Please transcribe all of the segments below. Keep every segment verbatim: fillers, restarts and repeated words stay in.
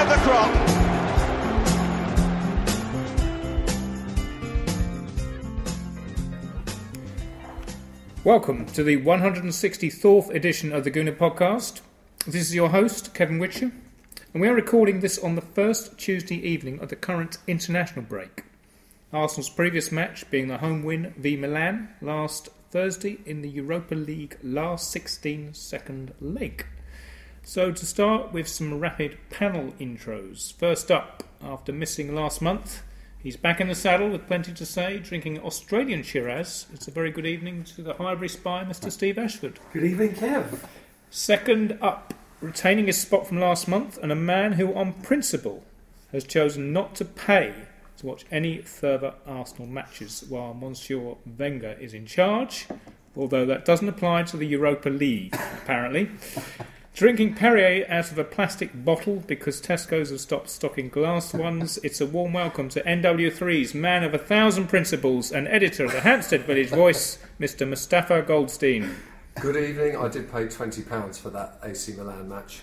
of the crop. Welcome to the one hundred sixty-fourth edition of the Gooner Podcast. This is your host, Kevin Witcher, and we are recording this on the first Tuesday evening of the current international break. Arsenal's previous match being the home win v Milan last Thursday in the Europa League last sixteen second leg. So to start with some rapid panel intros. First up, after missing last month, he's back in the saddle with plenty to say, drinking Australian Shiraz. It's a very good evening to the Highbury spy, Mister Steve Ashford. Good evening, Kev. Second up, retaining his spot from last month, and a man who, on principle, has chosen not to pay to watch any further Arsenal matches while Monsieur Wenger is in charge, although that doesn't apply to the Europa League, apparently. Drinking Perrier out of a plastic bottle because Tesco's have stopped stocking glass ones, it's a warm welcome to N W three's man of a thousand principles and editor of the Hampstead Village Voice, Mister Mustafa Goldstein. Good evening. I did pay twenty pounds for that A C Milan match.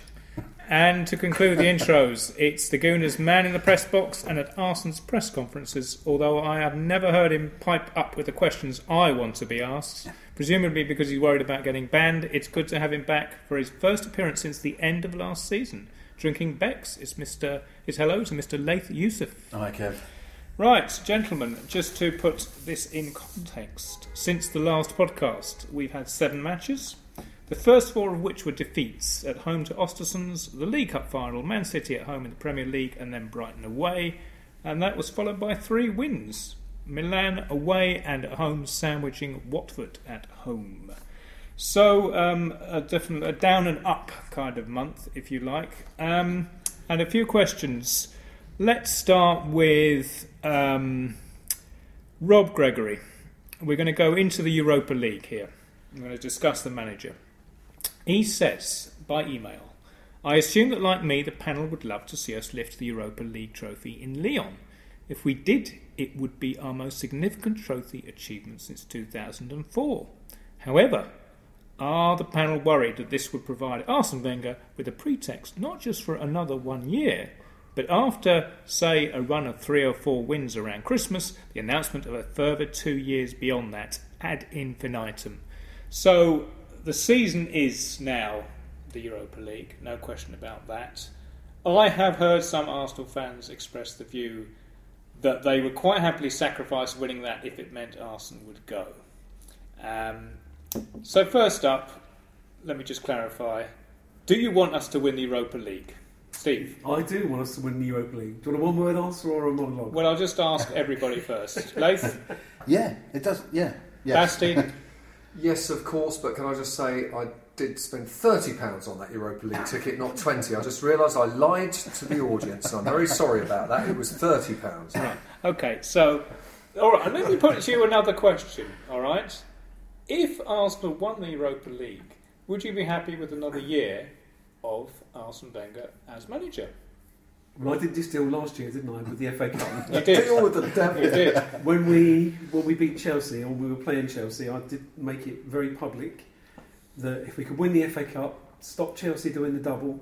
And to conclude the intros, it's the Gooners' man in the press box and at Arsenal's press conferences, although I have never heard him pipe up with the questions I want to be asked. Presumably because he's worried about getting banned, it's good to have him back for his first appearance since the end of last season. Drinking Becks, it's Mister It's hello to Mister Laith Youssef. Hi, Kev. Right, gentlemen, just to put this in context, since the last podcast, we've had seven matches. The first four of which were defeats at home to Ostersunds, the League Cup final, Man City at home in the Premier League, and then Brighton away. And that was followed by three wins. Milan away and at home, sandwiching Watford at home. So, um, a, different, a down and up kind of month, if you like. Um, and a few questions. Let's start with um, Rob Gregory. We're going to go into the Europa League here. I'm going to discuss the manager. He says, by email, I assume that like me, the panel would love to see us lift the Europa League trophy in Lyon. If we did, it would be our most significant trophy achievement since two thousand four. However, are the panel worried that this would provide Arsene Wenger with a pretext not just for another one year, but after, say, a run of three or four wins around Christmas, the announcement of a further two years beyond that, ad infinitum? So, the season is now the Europa League, no question about that. I have heard some Arsenal fans express the view that they would quite happily sacrifice winning that if it meant Arsenal would go. Um, so first up, let me just clarify. Do you want us to win the Europa League? Steve? I do want us to win the Europa League. Do you want a one-word answer or a monologue? Well, I'll just ask everybody first. Laith? Yeah, it does. Yeah. Yes. Basti? Yes, of course, but can I just say I did spend thirty pounds on that Europa League ticket, not twenty. I just realised I lied to the audience. I'm very sorry about that. It was thirty pounds. Right. Okay, so, all right, let me put to you another question, all right? If Arsenal won the Europa League, would you be happy with another year of Arsene Wenger as manager? Well, I did this deal last year, didn't I, with the F A Cup? You did. Deal with the devil. You did. When we when we beat Chelsea, or we were playing Chelsea, I did make it very public that if we could win the F A Cup, stop Chelsea doing the double,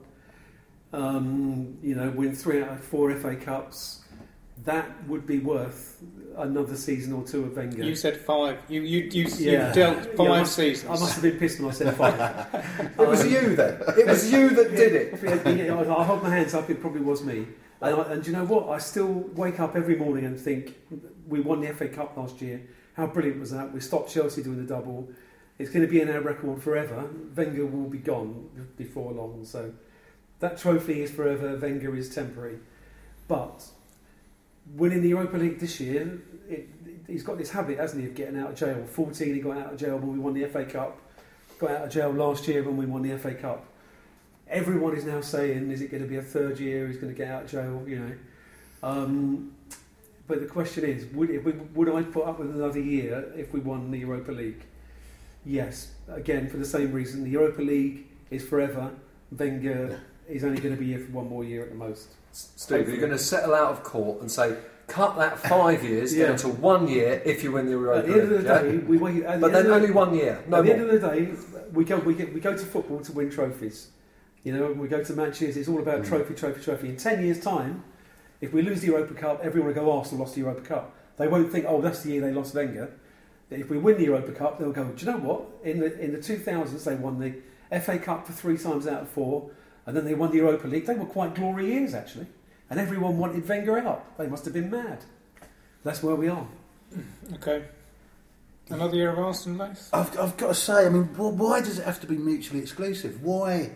um, you know, win three out of four F A Cups, that would be worth another season or two of Wenger. You said five. You you you, Yeah. you dealt five Yeah, I must, seasons. I must have been pissed when I said five. It was you then. It was you that did it. Yeah, I I hold my hands up, it probably was me. And, I, and do you know what? I still wake up every morning and think, we won the F A Cup last year. How brilliant was that? We stopped Chelsea doing the double. It's going to be in our record forever. Wenger will be gone before long. So that trophy is forever. Wenger is temporary. But winning the Europa League this year, it, he's got this habit, hasn't he, of getting out of jail. fourteen, he got out of jail when we won the F A Cup. Got out of jail last year when we won the F A Cup. Everyone is now saying, is it going to be a third year? He's going to get out of jail, you know. Um, but the question is, would, if we, would I put up with another year if we won the Europa League? Yes. Again, for the same reason. The Europa League is forever. Wenger is only going to be here for one more year at the most. Steve, you're going to settle out of court and say, cut that five years yeah. down to one year if you win the Europa League. At the end of the day, yeah? we wait. But then only one year. No at the more. end of the day, we go. We get. We go to football to win trophies. You know, when we go to matches, it's all about Mm. trophy, trophy, trophy. In ten years' time, if we lose the Europa Cup, everyone will go, Arsenal lost the Europa Cup. They won't think, oh, that's the year they lost Wenger. If we win the Europa Cup, they'll go, do you know what? In the in the two thousands, they won the F A Cup for three times out of four, and then they won the Europa League. They were quite glory years, actually. And everyone wanted Wenger out. They must have been mad. That's where we are. Okay. Another year of Arsenal, Lace? I've, I've got to say, I mean, wh- why does it have to be mutually exclusive? Why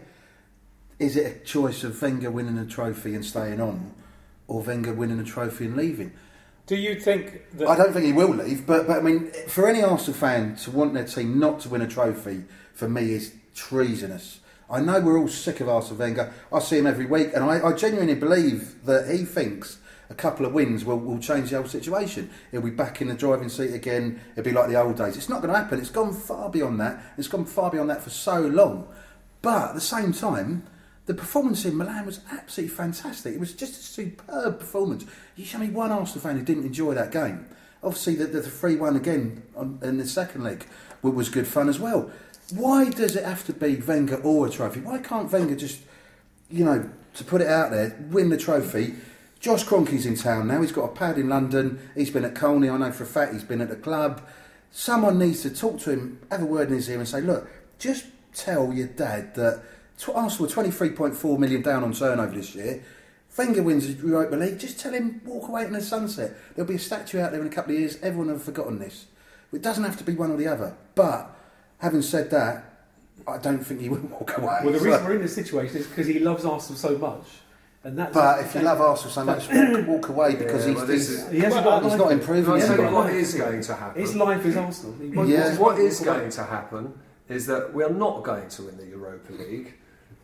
is it a choice of Wenger winning a trophy and staying on, or Wenger winning a trophy and leaving? Do you think that... I don't think he will leave, but, but I mean, for any Arsenal fan to want their team not to win a trophy, for me, is treasonous. I know we're all sick of Arsene Wenger. I see him every week, and I, I genuinely believe that he thinks a couple of wins will, will change the whole situation. He'll be back in the driving seat again. It'll be like the old days. It's not going to happen. It's gone far beyond that. It's gone far beyond that for so long. But at the same time, the performance in Milan was absolutely fantastic. It was just a superb performance. You show me one Arsenal fan who didn't enjoy that game. Obviously, the, the three one again on, in the second leg was good fun as well. Why does it have to be Wenger or a trophy? Why can't Wenger just, you know, to put it out there, win the trophy? Josh Kroenke's in town now. He's got a pad in London. He's been at Colney. I know for a fact he's been at the club. Someone needs to talk to him, have a word in his ear and say, look, just tell your dad that Arsenal were twenty-three point four million down on turnover this year. Wenger wins the Europa League. Just tell him, walk away in the sunset. There'll be a statue out there in a couple of years. Everyone will have forgotten this. It doesn't have to be one or the other. But having said that, I don't think he will walk away. Well, the So- reason we're in this situation is because he loves Arsenal so much. And that's But if you love Arsenal so much, walk, walk away because Yeah, he's, well, this he's, is- he hasn't Well, got a he's life. not improving. Can I He He's hasn't tell got you got a what life. is going to happen? His life is Arsenal. He won't- Yeah. just What won't is walk away. going to happen is that we are not going to win the Europa League.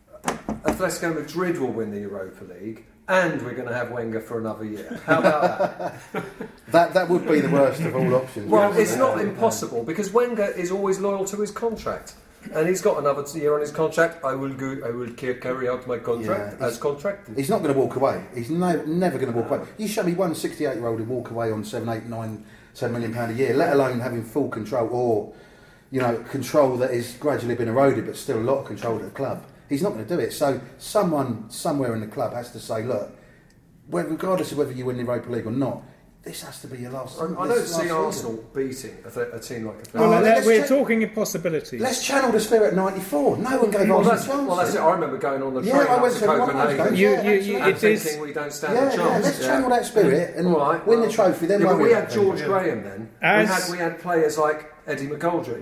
Atletico Madrid will win the Europa League, and we're going to have Wenger for another year. How about that? that that would be the worst of all options. Well, Yeah, it's yeah, not yeah. impossible because Wenger is always loyal to his contract, and he's got another year on his contract. I will go. I will ca- carry out my contract Yeah, as contracted. He's not going to walk away. He's no, never going to walk away. You show me one sixty-eight-year-old who walk away on seven, eight, nine, ten million pound a year, let alone having full control or, you know, control that is gradually been eroded, but still a lot of control at the club. He's not going to do it. So someone somewhere in the club has to say, look, well, regardless of whether you win the Europa League or not, this has to be your last. I, I this don't last see season. Arsenal beating a, th- a team like Atletico. Well, Oh, uh, let's we're check- talking impossibilities. Let's channel the spirit ninety-four. No one gave Well, Arsenal a that's, chance. well, that's it. I remember going on the Yeah, train I up went to to one of those Copenhagen games. You- Yeah, you- you- absolutely. and it is- thinking we don't stand Yeah, a yeah, chance. let's channel that spirit and All right, win well, the trophy. Then yeah, but worry we about had George things. Graham then. As- we had we had players like Eddie McGoldrick.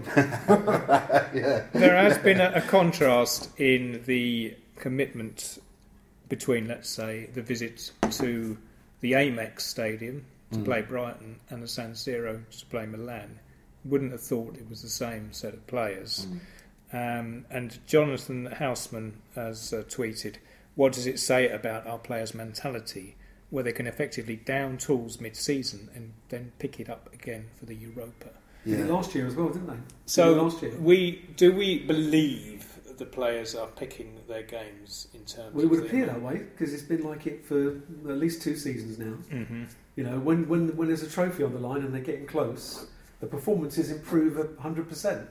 Yeah. There has been a, a contrast in the commitment between, let's say, the visit to the Amex Stadium to Mm. play Brighton and the San Siro to play Milan. Wouldn't have thought it was the same set of players. Mm. Um, and Jonathan Houseman has uh, tweeted, what does it say about our players' mentality where they can effectively down tools mid-season and then pick it up again for the Europa? They did Yeah. last year as well, didn't they? So They did last year. we do we believe the players are picking their games in terms Well, it of would their- appear that way because it's been like it for at least two seasons now. Mhm. You know, when, when when there's a trophy on the line and they're getting close, the performances improve a hundred percent.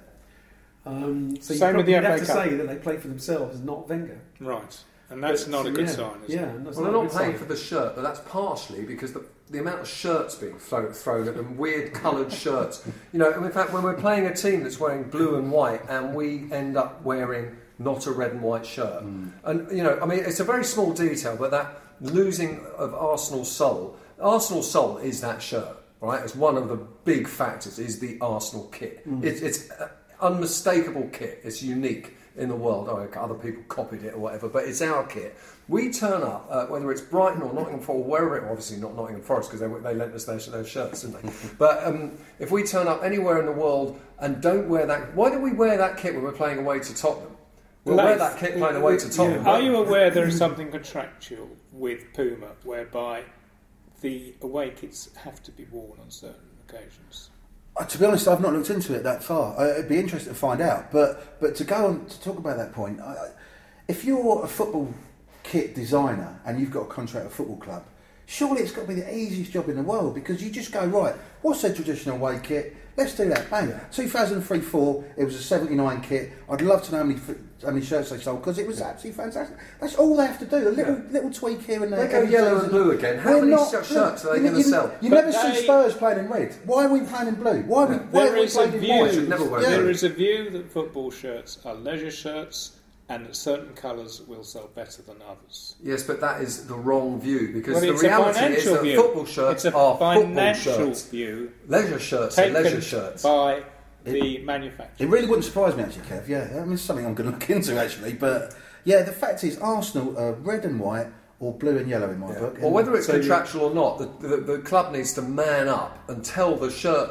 Um, so you Same with probably the have F A to Cup. say that they play for themselves, not Wenger. Right, and that's But, not a good yeah, sign, is yeah, it? that's Well, not they're a not good paying sign. for the shirt, but that's partially because the, the amount of shirts being thrown, thrown at them, weird coloured shirts. You know, in fact, when we're playing a team that's wearing blue and white and we end up wearing not a red and white shirt. Mm. And, you know, I mean, it's a very small detail, but that losing of Arsenal's soul, Arsenal's soul is that shirt, right? It's one of the big factors, is the Arsenal kit. Mm. It, it's an unmistakable kit. It's unique in the world. Oh, other people copied it or whatever, but it's our kit. We turn up, uh, whether it's Brighton or Nottingham Forest, wherever it, obviously not Nottingham Forest because they, they lent us their, their shirts, didn't they? But um, if we turn up anywhere in the world and don't wear that, why do we wear that kit when we're playing away to Tottenham? We'll wear that kit playing away to Tottenham. Yeah. Are you aware there is something contractual with Puma whereby the away kits have to be worn on certain occasions? Uh, to be honest, I've not looked into it that far. Uh, it'd be interesting to find out. But but to go on to talk about that point, I, if you're a football kit designer and you've got a contract with a football club, surely it's got to be the easiest job in the world because you just go, right, what's their traditional away kit? Let's do that. Bang. Yeah. two thousand three four, it was a seventy-nine kit. I'd love to know how many, how many shirts they sold because it was absolutely fantastic. That's all they have to do. A little Yeah. little tweak here and there. They go every yellow season. and blue again. How We're many not- shirts look, are they you- going to you- sell? You But never see they- Spurs playing in red. Why are we playing in blue? Why are we, Yeah. why There are we is a playing in view. white? Should never wear Yeah. There is a view that football shirts are leisure shirts and that certain colours will sell better than others. Yes, but that is the wrong view because Well, the it's a reality is financial that view. football shirts It's a are football financial shirts. view Leisure shirts are taken leisure shirts. by the manufacturer. It really wouldn't surprise me actually, Kev. Yeah, I mean, it's something I'm going to look into actually. But yeah, the fact is, Arsenal are red and white or blue and yellow in my Yeah. book. Well, And whether it's so you- contractual or not, the, the, the club needs to man up and tell the shirt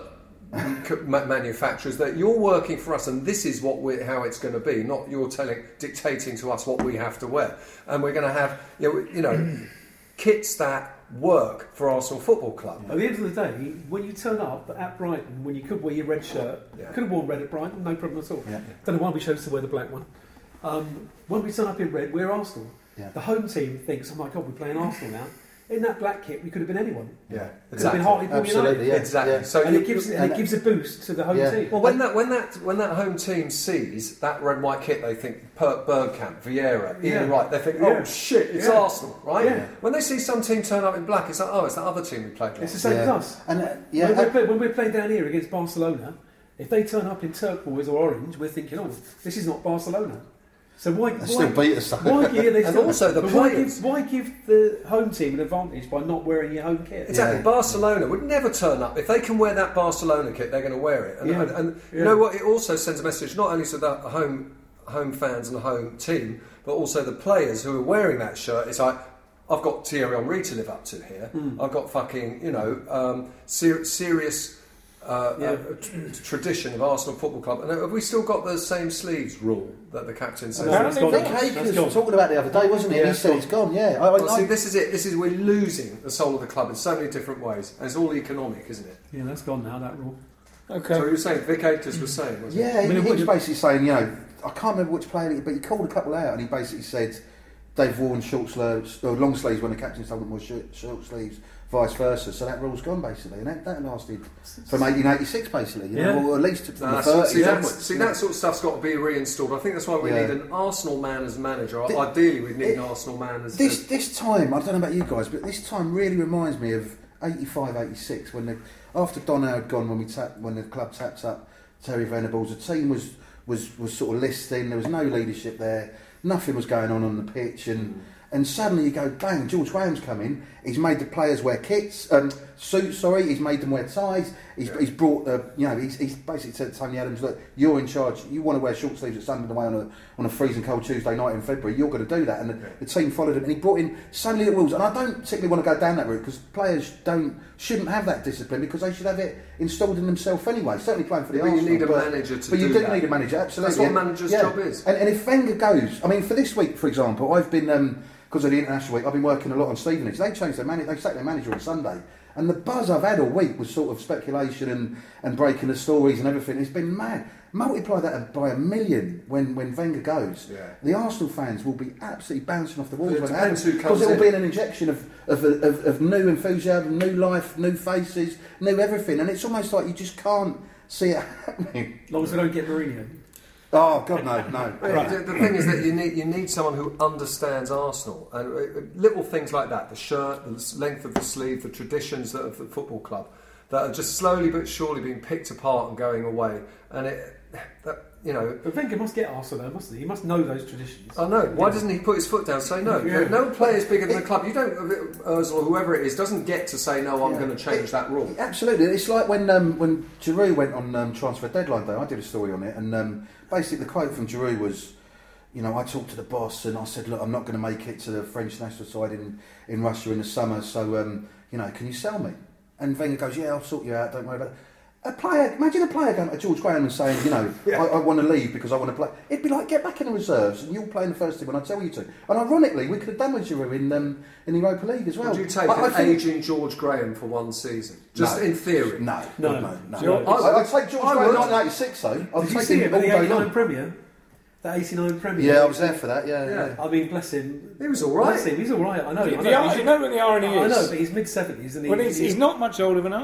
ma- manufacturers that you're working for us and this is what we're, how it's going to be, not you're telling, dictating to us what we have to wear. And we're going to have, you know, you know kits that work for Arsenal Football Club. At the end of the day, when you turn up at Brighton, when you could wear your red shirt, Yeah. could have worn red at Brighton, no problem at all. Yeah. Don't know why we chose to wear the black one. Um, when we turn up in red, we're Arsenal. Yeah. The home team thinks, oh my God, we're playing Arsenal now. In that black kit, we could have been anyone. Yeah, Could have been Hartlepool Absolutely, United. yeah. Exactly. Yeah. So And you, it gives and and- it gives a boost to the home Yeah. team. well, when that when that when that home team sees that red and white kit, they think Per- Bergkamp, Vieira, Ian Yeah. Wright. They think, Yeah. oh shit, it's Yeah. Arsenal, right? Yeah. When they see some team turn up in black, it's like, oh, it's that other team we played It's the last. same Yeah. as us. And uh, yeah, when, we're uh, play, when we're playing down here against Barcelona, if they turn up in turquoise or orange, we're thinking, oh, this is not Barcelona. So why? they why still beat us. Why, yeah, they And still, also the but why players. give, why give the home team an advantage by not wearing your home kit? Exactly. Yeah. Barcelona would never turn up. If they can wear that Barcelona kit, they're going to wear it. And, Yeah. and, and you Yeah. know what? It also sends a message not only to the home home fans and the home team, but also the players who are wearing that shirt. It's like, I've got Thierry Henry to live up to here. Mm. I've got fucking, you know, um, ser- serious uh, Yeah. uh, tr- tradition of Arsenal Football Club. And have we still got the same sleeves rule that the captain says? No, Apparently that's Vic gone. That's Akers gone. was talking about it the other day, wasn't he? Yeah, he it's said gone. it's gone. Yeah, I, I, Well, see, I, this is it. This is we're losing the soul of the club in so many different ways, and it's all economic, isn't it? Yeah, that's gone now. That rule. Okay. So you were saying Vic Akers was saying, wasn't yeah. I He, mean, he what was you- basically saying, you know, I can't remember which player, but he called a couple out, and he basically said they've worn short sleeves or long sleeves when the captain told them wore short, short sleeves, vice versa. So that rule's gone basically, and that, that lasted from eighteen eighty-six basically, you know, Yeah. or at least from Nah, the see, thirties see, that's, onwards. see, that sort of stuff's got to be reinstalled. I think that's why we Yeah. need an Arsenal man as manager. Th- Ideally, we need it- an Arsenal man as. This as this time, I don't know about you guys, but this time really reminds me of eighty-five, eighty-six when the after Donna had gone, when we tapped, when the club tapped up Terry Venables, the team was was was sort of listing. There was no leadership there. Nothing was going on on the pitch, and and suddenly you go bang. George Graham's come in. He's made the players wear kits, um, suits. Sorry, he's made them wear ties. He's, Yeah. he's brought the you know he's, he's basically said to Tony Adams, look, you're in charge. You want to wear short sleeves at Sunderland away on a on a freezing cold Tuesday night in February. You're going to do that, and the, Yeah. the team followed him. And he brought in so many little rules. And I don't particularly want to go down that route because players don't shouldn't have that discipline because they should have it installed in themselves anyway. Certainly playing for the But you Arsenal, need a but, manager to but you do do that. need a manager. Absolutely, That's what a And- manager's yeah. job is. And, and if Wenger goes, I mean, for this week, for example, I've been because of the international week, I've been working a lot on Stevenage. They changed their manager. They sacked their manager on Sunday, and the buzz I've had all week was sort of speculation and, and breaking the stories and everything. It's been mad. Multiply that by a million when, when Wenger goes. Yeah. The Arsenal fans will be absolutely bouncing off the walls But it when that depends happens, who comes because it will in. be an injection of of, of of new enthusiasm, new life, new faces, new everything, and it's almost like you just can't see it happening. As long as we don't get Mourinho. Oh God, no, no. Right. The, the thing is that you need you need someone who understands Arsenal and uh, little things like that: the shirt, the s- length of the sleeve, the traditions that of the football club that are just slowly but surely being picked apart and going away. And it, that, you know, But Wenger must get Arsenal, though, mustn't he? He must know those traditions. I know. Why doesn't he put his foot down and say no? Yeah. No player is bigger than the club. You don't, Ozil or whoever it is, doesn't get to say no. I'm Yeah. going to change that rule. Absolutely, it's like when um, when Giroud went on um, transfer deadline day. I did a story on it, and um, basically the quote from Giroud was, you know, I talked to the boss and I said, look, I'm not going to make it to the French national side in, in Russia in the summer, so um, you know, can you sell me? And Wenger goes, yeah, I'll sort you out. Don't worry about it. A player, imagine a player going to George Graham and saying, you know, Yeah. I, I want to leave because I want to play. It'd be like, get back in the reserves and you'll play in the first team when I tell you to. And ironically, we could have done with Giroud in um, in the Europa League as well. Would you take I, I an think- ageing George Graham for one season? Just No. in theory. No, No. no, no. no. Do you know what- I, I'd take George I Graham in would. nineteen eighty-six though. I'd Did you take see him him all at the day eighty-nine long. Premier? The eighty-nine Premier? Yeah, I was there for that. Yeah, Yeah. yeah. I mean, bless him. He was all right. Bless him. He's all right. I know. The, I the, know. ar- He's- you know what the irony I is? know, but he's mid seventies, and he, Well, he's, he- he's not much older than us.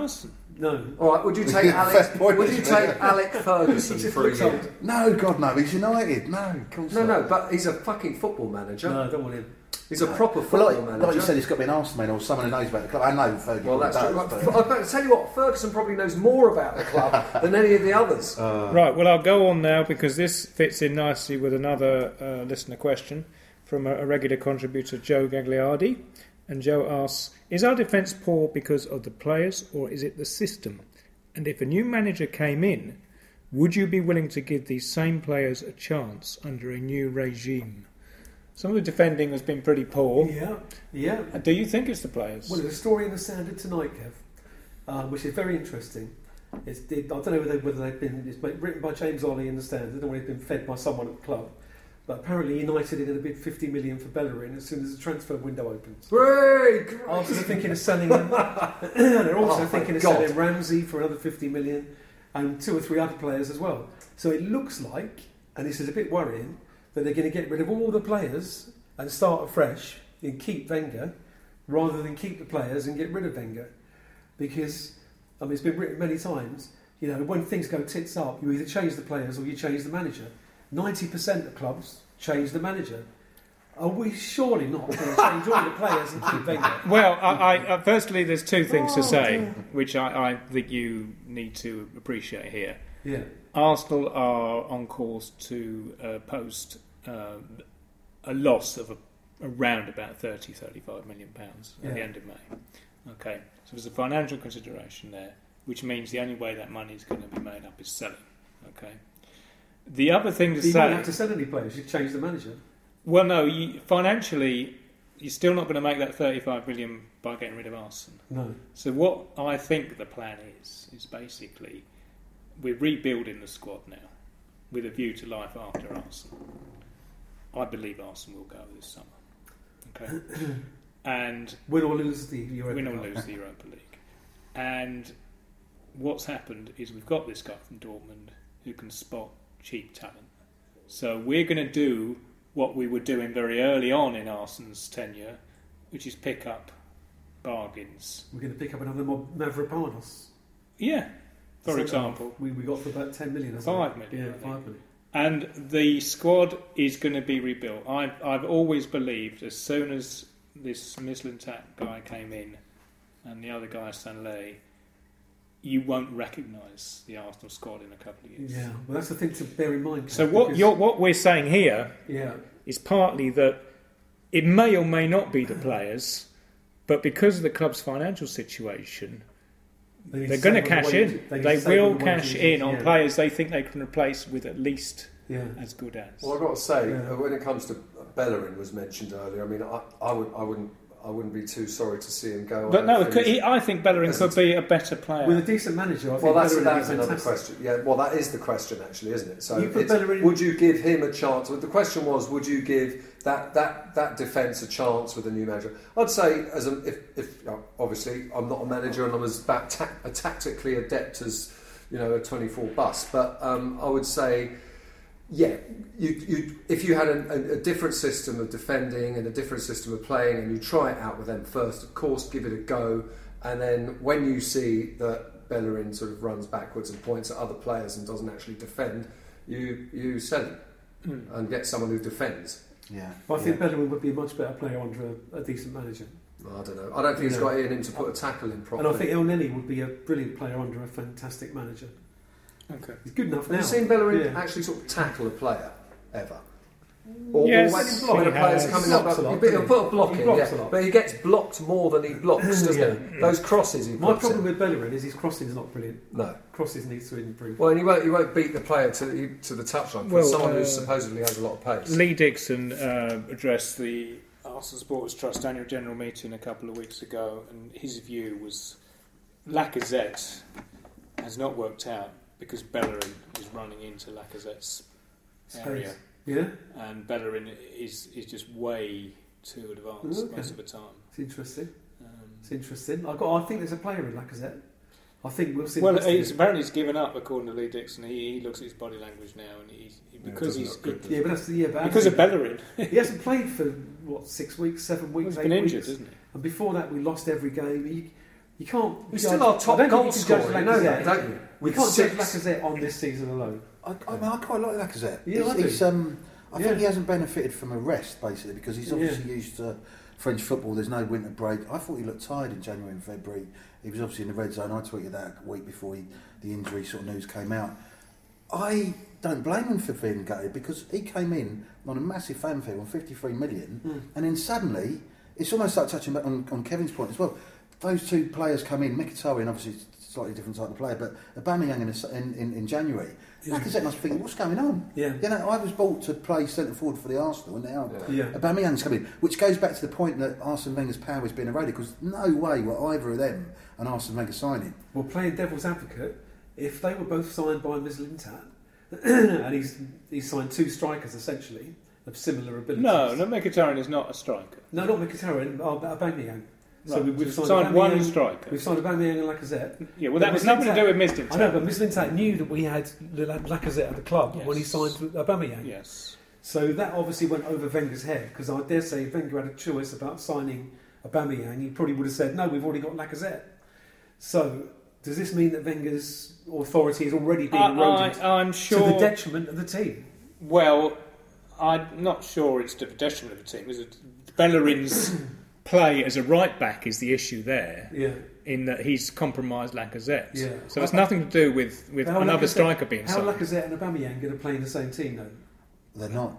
No. All right, would you take Fair Alex? point, Would you isn't it? take Alec Ferguson He just for a looks year? old. No, God, no. He's United. No, of course No, not. no, but he's a fucking football manager. No, I don't want him. He's a proper Well, football like, manager. like you said, it's got to be an Arsenal man or someone who knows about the club. I know Ferguson well, that's does, true. but- But I tell you what, Ferguson probably knows more about the club than any of the others. Right, well, I'll go on now because this fits in nicely with another uh, listener question from a, a regular contributor, Joe Gagliardi. And Joe asks, is our defence poor because of the players or is it the system? And if a new manager came in, would you be willing to give these same players a chance under a new regime? Some of the defending has been pretty poor. Yeah, yeah. Uh, Do you think it's the players? Well, there's a story in the Standard tonight, Kev, um, which is very interesting. It's, it, I don't know whether, whether they've been it's written by James Ollie in the Standard. I don't know whether it's been fed by someone at the club. But apparently United are going to bid fifty million for Bellerin as soon as the transfer window opens. Great! After they're thinking of selling him, they're also Oh, thinking of God. selling Ramsey for another fifty million and two or three other players as well. So it looks like, and this is a bit worrying, that they're going to get rid of all the players and start afresh and keep Wenger rather than keep the players and get rid of Wenger. Because, I mean, it's been written many times, you know, when things go tits up, you either change the players or you change the manager. ninety percent of clubs change the manager. Are we surely not going to change all the players and keep Wenger? Well, I, I, uh, firstly, there's two things to Oh, say, dear. which I, I think you need to appreciate here. Yeah. Arsenal are on course to uh, post um, a loss of a, around about thirty, thirty-five million pounds at Yeah. the end of May. Okay, so there's a financial consideration there, which means the only way that money is going to be made up is selling. Okay. The other thing to You say, don't have to sell any players, you change the manager. well, no, you, financially, you're still not going to make that thirty-five million by getting rid of Arsenal. No. So what I think the plan is, is basically we're rebuilding the squad now with a view to life after Arsenal. I believe Arsenal will go this summer. Okay, and Win or lose the Europa win or Cup. lose the Europa League. And what's happened is we've got this guy from Dortmund who can spot cheap talent. So we're going to do what we were doing very early on in Arsenal's tenure, which is pick up bargains. We're going to pick up another Mo- Mavropanos. Yeah, for Centre example. half. We, we got for about ten million. hasn't Five it? million, Yeah, I think. five million. And the squad is going to be rebuilt. I've, I've always believed as soon as this Mislintat guy came in and the other guy, Stanley, you won't recognise the Arsenal squad in a couple of years. Yeah, well, that's the thing to bear in mind. So what because- you're, what we're saying here Yeah, is partly that it may or may not be the players, but because of the club's financial situation, they need they're going to save on the cash wages. in. need They to save will on the cash wages, in on yeah. players they think they can replace with at least Yeah, as good as. Well, I've got to say, Yeah. uh, when it comes to Bellerin, was mentioned earlier. I mean, I, I would, I wouldn't, I wouldn't be too sorry to see him go. But I no, don't it could, think he, I think Bellerin As could a- be a better player. with a decent manager, I think Well, that's, Bellerin would be that's another fantastic. question. Yeah, well, that is the question, actually, isn't it? So, You put it's, Bellerin- would you give him a chance? Well, the question was, would you give that that that defence a chance with a new manager? I'd say, as a, if, if you know, obviously I'm not a manager and I'm as about ta- a tactically adept as you know a twenty-four bus, but um, I would say. Yeah, you, you, if you had a, a, a different system of defending and a different system of playing and you try it out with them first, of course, give it a go. And then when you see that Bellerin sort of runs backwards and points at other players and doesn't actually defend, you you sell him Mm. and get someone who defends. Yeah. But I think yeah. Bellerin would be a much better player under a, a decent manager. I don't know. I don't think he's Yeah. got it in him to put a tackle in properly. And I think El Neni would be a brilliant player under a fantastic manager. Okay. He's good enough Have now. you seen Bellerin Yeah. actually sort of tackle a player ever? Or, Yes, or when, when a he player's has. coming up, Blocks a lot, he'll doesn't he? put a block He in, blocks yeah. a lot. But he gets blocked more than he blocks, doesn't Yeah. he? Those crosses he My puts problem in. with Bellerin is his crossing is not brilliant. No. Crosses needs to improve. Well, and he won't, he won't beat the player to, to the touchline for Well, someone who uh, supposedly has a lot of pace. Lee Dixon uh, addressed the Arsenal Supporters Trust annual general meeting a couple of weeks ago, and his view was Lacazette has not worked out because Bellerin is running into Lacazette's area, Space. Yeah, and Bellerin is is just way too advanced Okay. most of the time. it's interesting. Um, It's interesting. I got. I think there's a player in Lacazette. I think we'll see. the well, rest of he's, him. apparently he's given up, according to Lee Dixon. He, he looks at his body language now, and he's he, Yeah, it because doesn't he's look good, does yeah, but that's the yeah. But because of Bellerin. he hasn't played for what six weeks, seven Well, weeks. he's eight been weeks. injured, isn't he? And before that, we lost every game. You, You can't. He's judge- still our top I don't think goal you can scorer. judge You know that, Lacazette. don't you? You With can't six. judge Lacazette on this season alone. I, I mean, I quite like Lacazette. Yeah, he's, I do. he's, um, I Yeah. think he hasn't benefited from a rest, basically, because he's obviously Yeah. used to French football. There's no winter break. I thought he looked tired in January and February. He was obviously in the red zone. I tweeted that a week before he, the injury sort of news came out. I don't blame him for being gutted, because he came in on a massive fanfare on fifty-three million, Mm. and then suddenly, it's almost like touching back on, on Kevin's point as well. Those two players come in, Mkhitaryan, obviously slightly different type of player, but Aubameyang in, a, in, in, in January. Yeah. Lacazette must be thinking, what's going on? Yeah. You know, I was bought to play centre forward for the Arsenal, and now Yeah. Aubameyang's coming, which goes back to the point that Arsene Wenger's power has been eroded, because no way were either of them an Arsene Wenger signing. Well, playing devil's advocate, if they were both signed by Mislintat, and he's he's signed two strikers essentially of similar abilities. No, no, Mkhitaryan is not a striker. no, not Mkhitaryan, uh, Aubameyang. So Right, we, we've so signed, signed one Aubameyang- striker. We've signed Aubameyang and Lacazette. Yeah, well, But that has nothing to Mislintat- do with Mislintat. I know, but Mislintat knew that we had La- Lacazette at the club Yes. when he signed with Aubameyang. Yes. So that obviously went over Wenger's head, because I dare say if Wenger had a choice about signing Aubameyang, he probably would have said, no, we've already got Lacazette. So does this mean that Wenger's authority has already been I, eroded I, I'm to sure. the detriment of the team? Well, I'm not sure it's to the detriment of the team. Because Bellerin's play as a right back is the issue there, Yeah. in that he's compromised Lacazette. Yeah. So it's nothing to do with, with How another Lacazette- striker being How signed. Lacazette and Aubameyang going to play in the same team, though? They're not.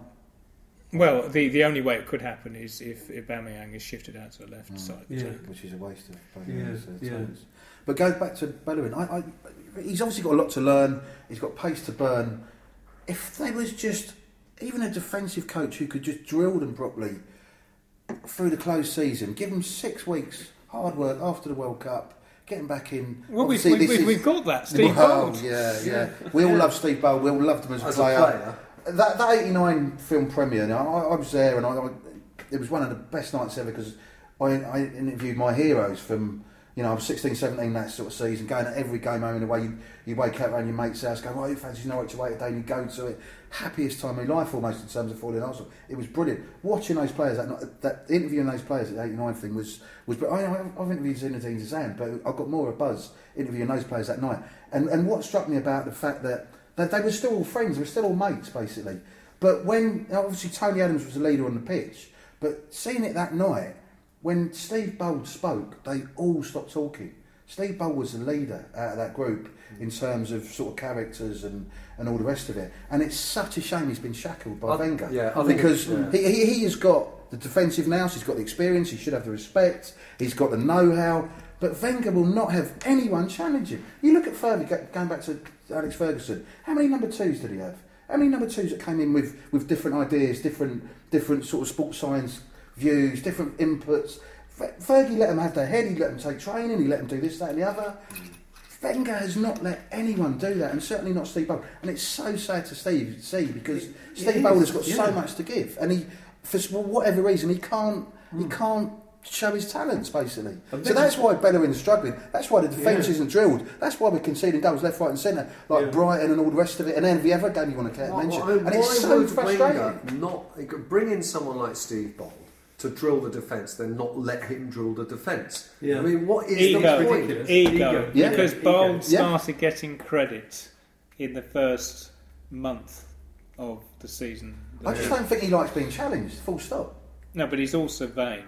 Well, the, the only way it could happen is if Aubameyang is shifted out to the left Mm. side. of the Yeah. team. Which is a waste of Yeah, players. yeah. But goes back to Bellerin. I, I, he's obviously got a lot to learn. He's got pace to burn. If there was just even a defensive coach who could just drill them properly through the closed season, give them six weeks hard work after the World Cup, get them back in. Well, we've, Obviously, we've, this we've, is- we've got that, Steve Well, Bold. yeah, yeah. We all love Steve Bold. We all loved him as a As a player. player. That, that eighty-nine film premiere, now, I, I was there, and I, I, it was one of the best nights ever, because I, I interviewed my heroes from, you know, I was sixteen, seventeen that sort of season, going to every game home in the way you, you wake up around your mate's house, going, right, who fancies Norwich away today, and you go to it. Happiest time of my life almost in terms of falling Arsenal. It was brilliant. Watching those players, that, night, that interviewing those players at the eighty-nine thing was, was I, I, I've interviewed Zinedine Zidane, but I got more of a buzz interviewing those players that night. And, and what struck me about the fact that They, they were still all friends, they were still all mates, basically. But when, obviously Tony Adams was the leader on the pitch, but seeing it that night, when Steve Bold spoke, they all stopped talking. Steve Bold was the leader out of that group in terms of sort of characters and, and all the rest of it. And it's such a shame he's been shackled by I- Wenger. yeah, I think because it- yeah. he, he, he has got the defensive nous, he's got the experience, he should have the respect, he's got the know-how. But Wenger will not have anyone challenge him. You look at Fergie, go- going back to Alex Ferguson, how many number twos did he have? How many number twos that came in with, with different ideas, different different sort of sports science views, different inputs? Fe- Fergie let them have their head, he let them take training, he let them do this, that and the other. Wenger has not let anyone do that, and certainly not Steve Bold. And it's so sad to Steve see, because It- it Steve is, Bold has got yeah. so much to give, and he, for whatever reason, he can't he can't show his talents, basically. And So then- that's why Bellerin's struggling. That's why the defence Yeah. isn't drilled. That's why we're conceding goals left, right and centre, like Yeah. Brighton and all the rest of it, and every other game you want to Why- mention. I mean, And it's why so would frustrating. Wenger not he could bring in someone like Steve Bold to drill the defence, then not let him drill the defence? Yeah. I mean, what is Ego. the point? Ridiculous. Ego. Ego. Yeah. Because Ego. Bold Yeah. started getting credit in the first month of the season. I just don't think he likes being challenged, full stop. No, but he's also vain.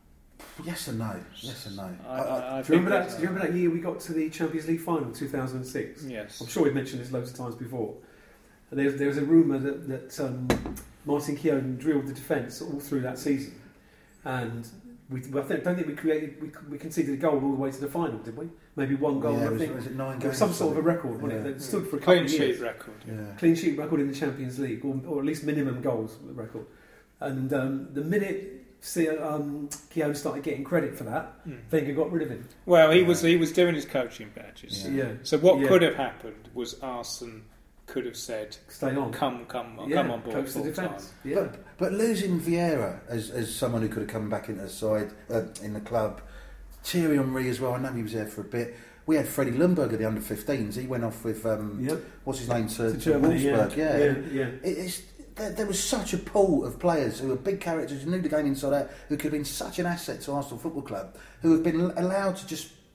Yes and no. Yes and no. I, I, I Do you, remember think that, do you remember that year we got to the Champions League final, two thousand six? Yes. I'm sure we've mentioned this loads of times before. And there, there was a rumour that, that um, Martin Keown drilled the defence all through that season. And we, I think, don't think we created, we, we conceded a goal all the way to the final, did we? Maybe one goal, yeah, I was, think. was it nine There was games some or sort of a something? record, wasn't Yeah. it? That stood for a couple Clean of sheet years. record. Yeah. Clean sheet record in the Champions League, or, or at least minimum goals record. And um, the minute see, um, Keown started getting credit for that, Mm. Wenger got rid of him. Well, he Yeah. was he was doing his coaching badges. Yeah. Yeah. So what Yeah. could have happened was Arsene could have said, Stay on. "Come, come, yeah. come on board Coach the full time." defence. Yeah. But, but losing Vieira as, as someone who could have come back into the side, uh, in the club, Thierry Henry as well, I know he was there for a bit. We had Freddie Lundberg at the under fifteens. He went off with, um, Yep. what's his name, to, To to Germany, Wolfsburg. yeah. Yeah. Yeah, yeah. It, it's, there, there was such a pool of players who were big characters, who knew the game inside out, who could have been such an asset to Arsenal Football Club, who have been allowed to just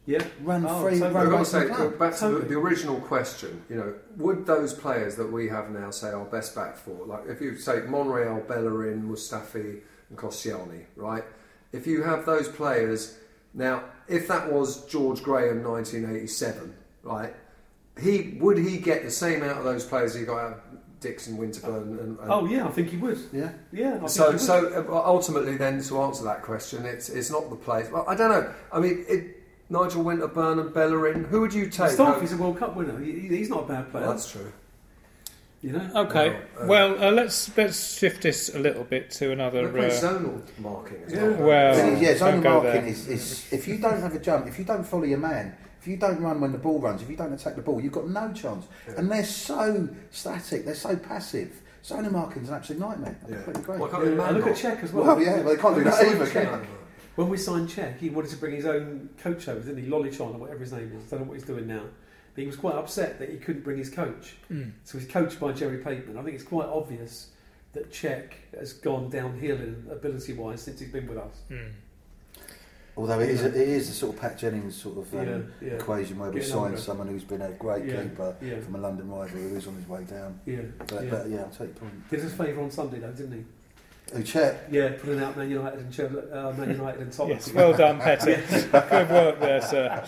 Yeah. run Oh, free, totally. run I've away got to from say, the go club. back to the, Totally. the original question, you know, would those players that we have now say our best back four, like if you say Monreal, Bellerin, Mustafi and Koscielny, right? If you have those players, now, if that was George Graham nineteen eighty-seven, right, he would he get the same out of those players he got out of Dixon, Winterburn and... and Oh, yeah, I think he would. Yeah. Yeah, I think So, he would. so uh, ultimately, then to answer that question, it's it's not the players. Well, I don't know. I mean, it, Nigel Winterburn and Bellerin. Who would you take? Mustafi's a World Cup winner. He, he's not a bad player. Well, that's true. You know. Okay. Well, uh, Well, uh, let's let's shift this a little bit to another. They play Uh, zonal marking as Yeah. well. well, Thing is, yeah, don't zone go marking there. is, is if you don't have a jump, if you don't follow your man, if you don't run when the ball runs, if you don't attack the ball, you've got no chance. Yeah. And they're so static, they're so passive. Zone marking is an absolute nightmare. I Yeah. completely agree. Well, I can't Yeah, remember. and look at Czech as well. Well, yeah, well, they can't do When we that signed either, Czech- can they? When we signed Czech, he wanted to bring his own coach over, didn't he? Lolichon or whatever his name is. I don't know what he's doing now. But he was quite upset that he couldn't bring his coach. Mm. So he's coached by Jerry Pateman. I think it's quite obvious that Czech has gone downhill in ability-wise since he's been with us. Mm. Although it is, Yeah. a, it is a sort of Pat Jennings sort of um, Yeah, yeah. equation where we Getting signed older. someone who's been a great Yeah, keeper yeah. from a London rival who is on his way down. Yeah, But yeah. but, yeah, I'll take your point. Did us a favour on Sunday though, didn't he? Who, Chet? Yeah, putting out Man United and Chelsea, uh, Man United and Tottenham. Yes, well done, Petty. Good work there, sir.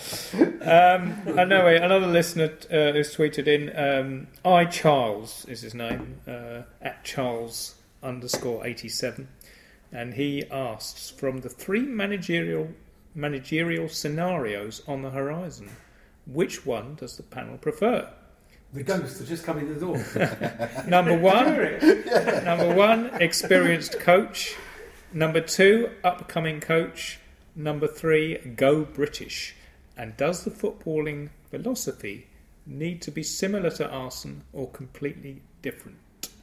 Um, anyway, another listener uh, who's tweeted in, um, I Charles is his name, uh, at Charles underscore eighty-seven, and he asks, from the three managerial managerial scenarios on the horizon, which one does the panel prefer? The ghosts are just coming to the door. Number one, Did you hear it? Number one, experienced coach. Number two, upcoming coach. Number three, go British. And does the footballing philosophy need to be similar to Arsenal or completely different?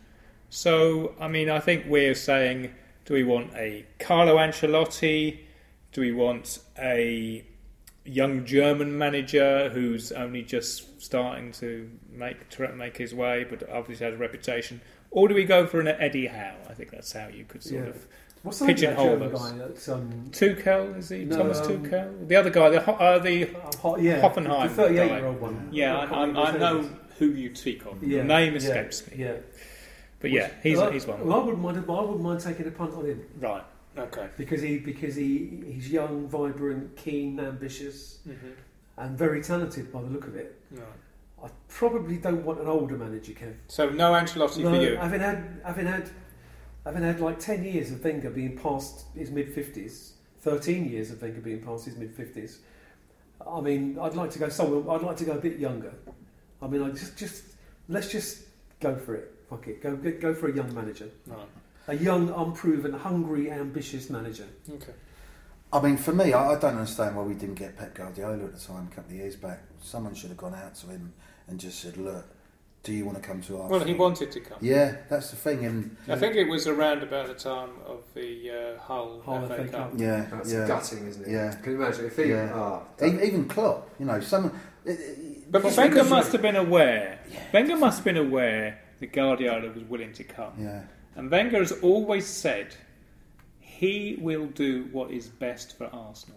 So, I mean, I think we're saying, do we want a Carlo Ancelotti? Do we want a young German manager who's only just starting to make try- make his way, but obviously has a reputation? Or do we go for an Eddie Howe? I think that's how you could sort Yeah. of What's the name of that pigeonhole German those. guy? That's, um, Tuchel, is he? No, Thomas um, Tuchel? The other guy, the ho- uh, the uh, Ho- yeah, Hoffenheim the thirty-eight-year-old one. yeah, I, can't I, remember I his know name. who you speak of. Yeah, The name yeah, escapes me. Yeah, But yeah, he's well, he's one. Well, I wouldn't mind. I wouldn't mind taking a punt on him Right. Okay. because he because he he's young, vibrant, keen, ambitious, Mm-hmm. and very talented by the look of it. Right. I probably don't want an older manager, Kev. So no Ancelotti No, for you. having had having had having had like ten years of Wenger being past his mid fifties, thirteen years of Wenger being past his mid fifties. I mean, I'd like to go somewhere. I'd like to go a bit younger. I mean, I just just let's just go for it. Fuck it. Go go, go for a young manager, Right. a young, unproven, hungry, ambitious manager. Okay. I mean, for me, I, I don't understand why we didn't get Pep Guardiola at the time, a couple of years back. Someone should have gone out to him and just said, look, do you want to come to Arsenal? Well, he wanted to come. Yeah, that's the thing. And I think it was around about the time of the uh, Hull, Hull F A F A Cup. Cup. yeah, That's yeah. gutting, isn't it? Yeah. Can you imagine if he? Yeah. Ah, Even, even Klopp, you know, someone. It, it, But just Wenger because- must have been aware. Wenger must have been aware that Guardiola was willing to come. Yeah, And Wenger has always said he will do what is best for Arsenal.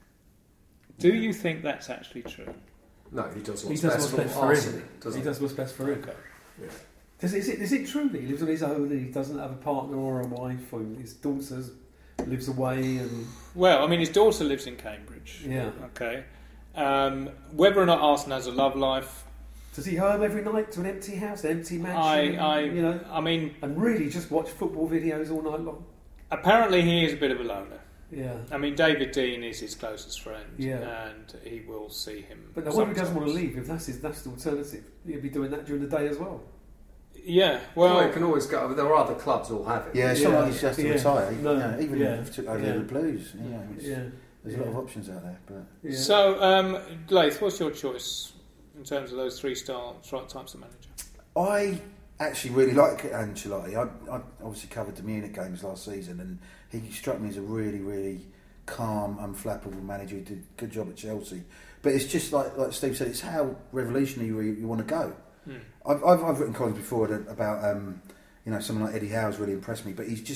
Do you think that's actually true? no, he does He what's does best what's for best for Arsenal, him. doesn't He does what's best for him. Okay. Yeah. Does, is, it, is it true that he lives on his own and he doesn't have a partner or a wife, or his daughter lives away? And Well, I mean, his daughter lives in Cambridge. yeah, Okay. Um, whether or not Arsenal has a love life, does he home every night to an empty house, an empty I, mansion? I, you know, I mean, and really just watch football videos all night long. apparently he is a bit of a loner. Yeah, I mean, David Dean is his closest friend, Yeah. and he will see him. but no wonder he doesn't want to sometimes. leave. If that's his, that's the alternative. He'll be doing that during the day as well. Yeah, Well, well, you can always go. There are other clubs who'll have it. yeah. It's Yeah, not like he's just to yeah. retire. No, you know, even yeah, if he took over yeah. the Blues, you know, it's, Yeah, there's a lot of options out there. But yeah. so um, Laith, what's your choice in terms of those three star types of manager? I actually really like Ancelotti. I, I obviously covered the Munich games last season, and he struck me as a really, really calm, unflappable manager who did a good job at Chelsea. But it's just like like Steve said, it's how revolutionary you, you want to go. Hmm. I've, I've, I've written columns before that, about um, you know, someone like Eddie Howe's really impressed me, but he's just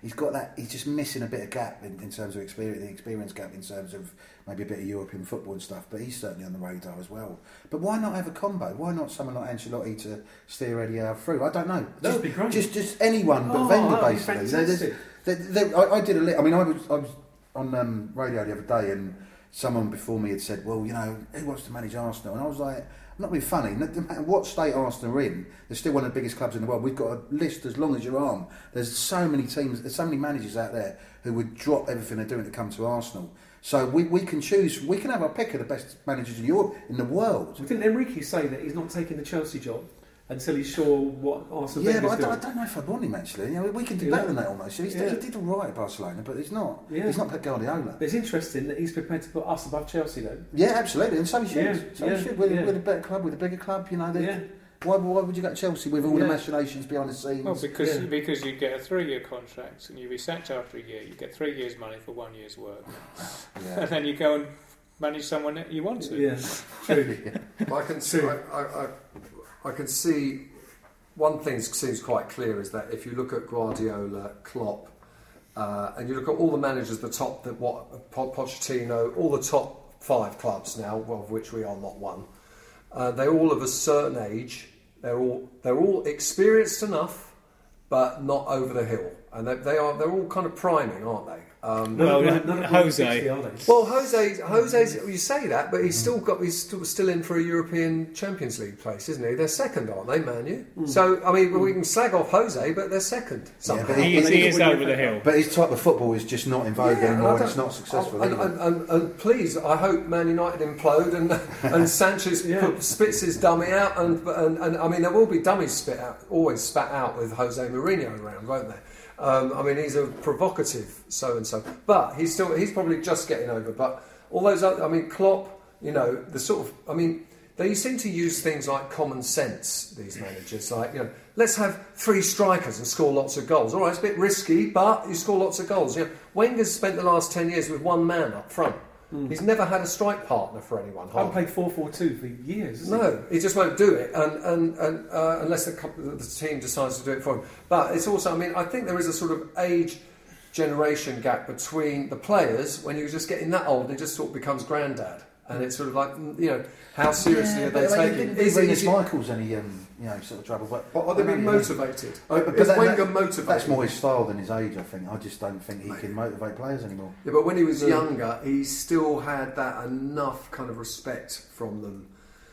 he's got that. He's just missing a bit of gap in, in terms of experience, the experience gap in terms of maybe a bit of European football and stuff. But he's certainly on the radar as well. But why not have a combo? Why not someone like Ancelotti to steer Eddie Howe through? I don't know. That Just, would be great. just, just anyone but Oh, Wenger, that'd be basically. fantastic. There- there- there- I, I did a li- I mean, I was, I was on um, radio the other day, and someone before me had said, "Well, you know, who wants to manage Arsenal?" And I was like, "I'm not being funny. No matter what state Arsenal are in, they're still one of the biggest clubs in the world. We've got a list as long as your arm. There's so many teams, there's so many managers out there who would drop everything they're doing to come to Arsenal. So we, we can choose. We can have our pick of the best managers in Europe, in the world." Well, didn't Enrique say that he's not taking the Chelsea job until he's sure what Arsenal Yeah, but I Wenger's don't, I doing? don't know if I'd want him actually. You know, we can do Yeah. better than that almost. He's, Yeah. He did all right at Barcelona, but he's not. Yeah. He's not Pep Guardiola. But it's interesting that he's prepared to put us above Chelsea, though. Yeah, absolutely, and so he should. Yeah, so yeah, he should. We're, yeah. we're a better club, we're a bigger club. You know, they- Yeah. why, why would you go to Chelsea with all Yeah. the machinations behind the scenes? Well, because Yeah. because you get a three-year contract and you be sacked after a year. You get three years' money for one year's work, yeah. and then you go and manage someone that you want to. Yeah, true. I can see. I, I, I, I can see. One thing that seems quite clear is that if you look at Guardiola, Klopp, uh, and you look at all the managers, the top, that what Po- Pochettino, all the top five clubs now, of which we are not one, uh, they're all of a certain age. They're all they're all experienced enough, but not over the hill, and they, they are they're all kind of priming, aren't they? Um, Well, None of- none of them Jose. are sixty, are they? Well, Jose, Jose's. You say that, but he's still got. He's still, still in for a European Champions League place, isn't he? They're second, aren't they, Man U? So I mean, we can slag off Jose, but they're second. somehow. but He is, he is When you- over the hill. But his type of football is just not in vogue Yeah, anymore, I and don't- it's not successful. And, either. and, and, and please, I hope Man United implode and and Sanchez Yeah. put, spits his dummy out, and, and and I mean there will be dummies spit out, always spat out with Jose Mourinho around, won't there? Um, I mean he's a provocative so and so, but he's still he's probably just getting over. But all those other, I mean Klopp, you know the sort of, I mean they seem to use things like common sense. These managers, like you know, let's have three strikers and score lots of goals. All right, it's a bit risky, but you score lots of goals. You know, Wenger's spent the last ten years with one man up front. He's never had a strike partner for anyone. I've hardly. played four four two for years. hasn't No, he just won't do it, and, and, and uh, unless the, co- the team decides to do it for him. But it's also, I mean, I think there is a sort of age generation gap between the players when you're just getting that old, and it just sort of becomes granddad, and it's sort of like, you know, how seriously Yeah, are they but, like, taking? didn't Is it? Rinus Is it Michaels any um, you know sort of trouble? But are are they I don't being know, motivated? But- but Is that- Wenger that- motivated? That's more his style than his age, I think. I just don't think he can motivate players anymore. Yeah, but when he was So- younger, he still had that enough kind of respect from them.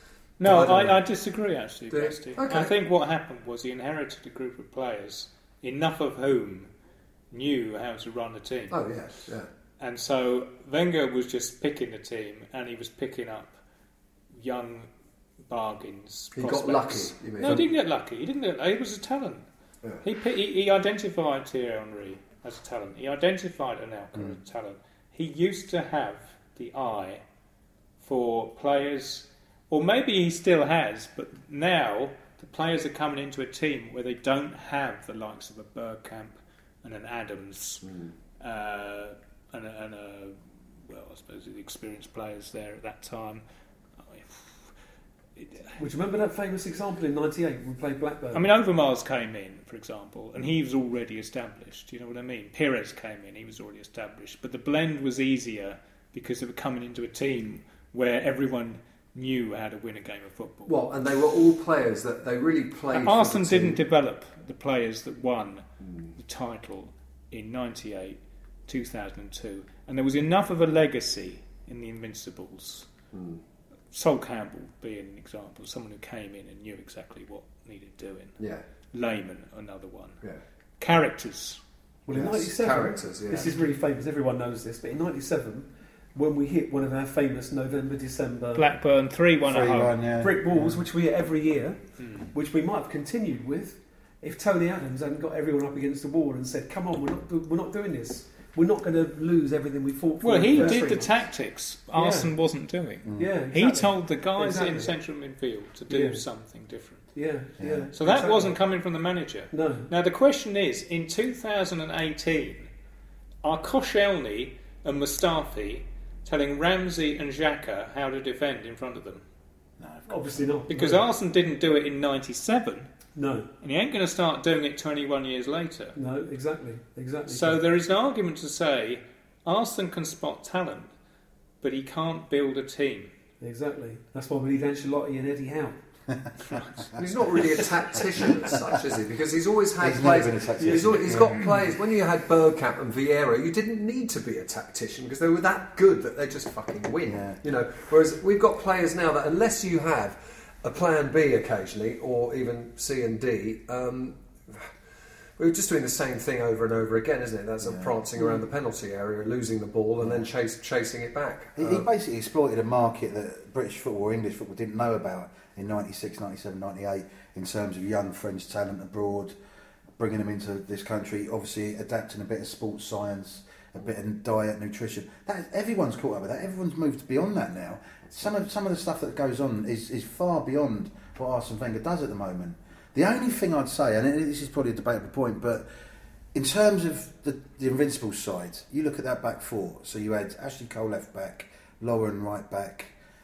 No, I don't know. I, I disagree actually, Do you? Presty. Okay. I think what happened was he inherited a group of players, enough of whom knew how to run a team. Oh yes, yeah. And so Wenger was just picking the team, and he was picking up young bargains. He got lucky. prospects. You mean? No, he didn't get lucky. He didn't get. He was a talent. Yeah. He, pi- he he identified Thierry Henry as a talent. He identified Anelka Mm. as a talent. He used to have the eye for players, or maybe he still has, but now the players are coming into a team where they don't have the likes of a Bergkamp and an Adams Mm. uh, and, a, and a, well, I suppose the experienced players there at that time. I mean, it- Would you remember that famous example in ninety-eight when we played Blackburn? I mean, Overmars came in, for example, and he was already established. Do you know what I mean? Pires came in, he was already established. But the blend was easier because they were coming into a team where everyone knew how to win a game of football. Well, and they were all players that they really played. for Arsenal the team. didn't develop the players that won the title in ninety-eight, two thousand two, and there was enough of a legacy in the Invincibles. Mm. Sol Campbell being an example, someone who came in and knew exactly what needed doing. Yeah, Layman, another one. yeah. Characters. well, in Yes, ninety-seven, characters, yeah. this is really famous. Everyone knows this, but in ninety-seven, when we hit one of our famous November, December Blackburn three one at Three home. one, yeah. brick walls, which we hit every year, Mm. which we might have continued with, if Tony Adams hadn't got everyone up against the wall and said, "Come on, we're not, do- we're not doing this. We're not going to lose everything we fought for." Well, in he first did three the months." tactics Arsenal wasn't doing. Mm. Yeah, He exactly. told the guys in Exactly. central midfield to do Yeah. something different. Yeah, yeah. Yeah. So that exactly. wasn't coming from the manager. No. Now the question is, in two thousand eighteen, are Koscielny and Mustafi telling Ramsey and Xhaka how to defend in front of them? No, of course. Obviously not. Because no. Arsenal didn't do it in ninety-seven. No, and he ain't going to start doing it twenty-one years later. no, exactly, exactly. So there is an argument to say Arsene can spot talent, but he can't build a team. Exactly. That's why we need Ancelotti and Eddie Howe. He's not really a tactician as such, is he? Because he's always had He's players. never been a tactician. He's, always, he's got players. When you had Bergkamp and Vieira, you didn't need to be a tactician because they were that good that they just fucking win. Yeah. You know. Whereas we've got players now that unless you have a plan B occasionally or even C and D. Um, We're just doing the same thing over and over again, isn't it? That's Yeah. a prancing around the penalty area, losing the ball, and then chase, chasing it back. He, he Um, basically exploited a market that British football or English football didn't know about in ninety-six, ninety-seven, ninety-eight in terms of young French talent abroad, bringing them into this country, obviously adapting a bit of sports science, a bit of diet, nutrition. That, everyone's caught up with that. Everyone's moved beyond that now. Some of some of the stuff that goes on is, is far beyond what Arsene Wenger does at the moment. The only thing I'd say, and this is probably a debatable point, but in terms of the, the Invincibles side, you look at that back four. So you had Ashley Cole left back, Lauren right back,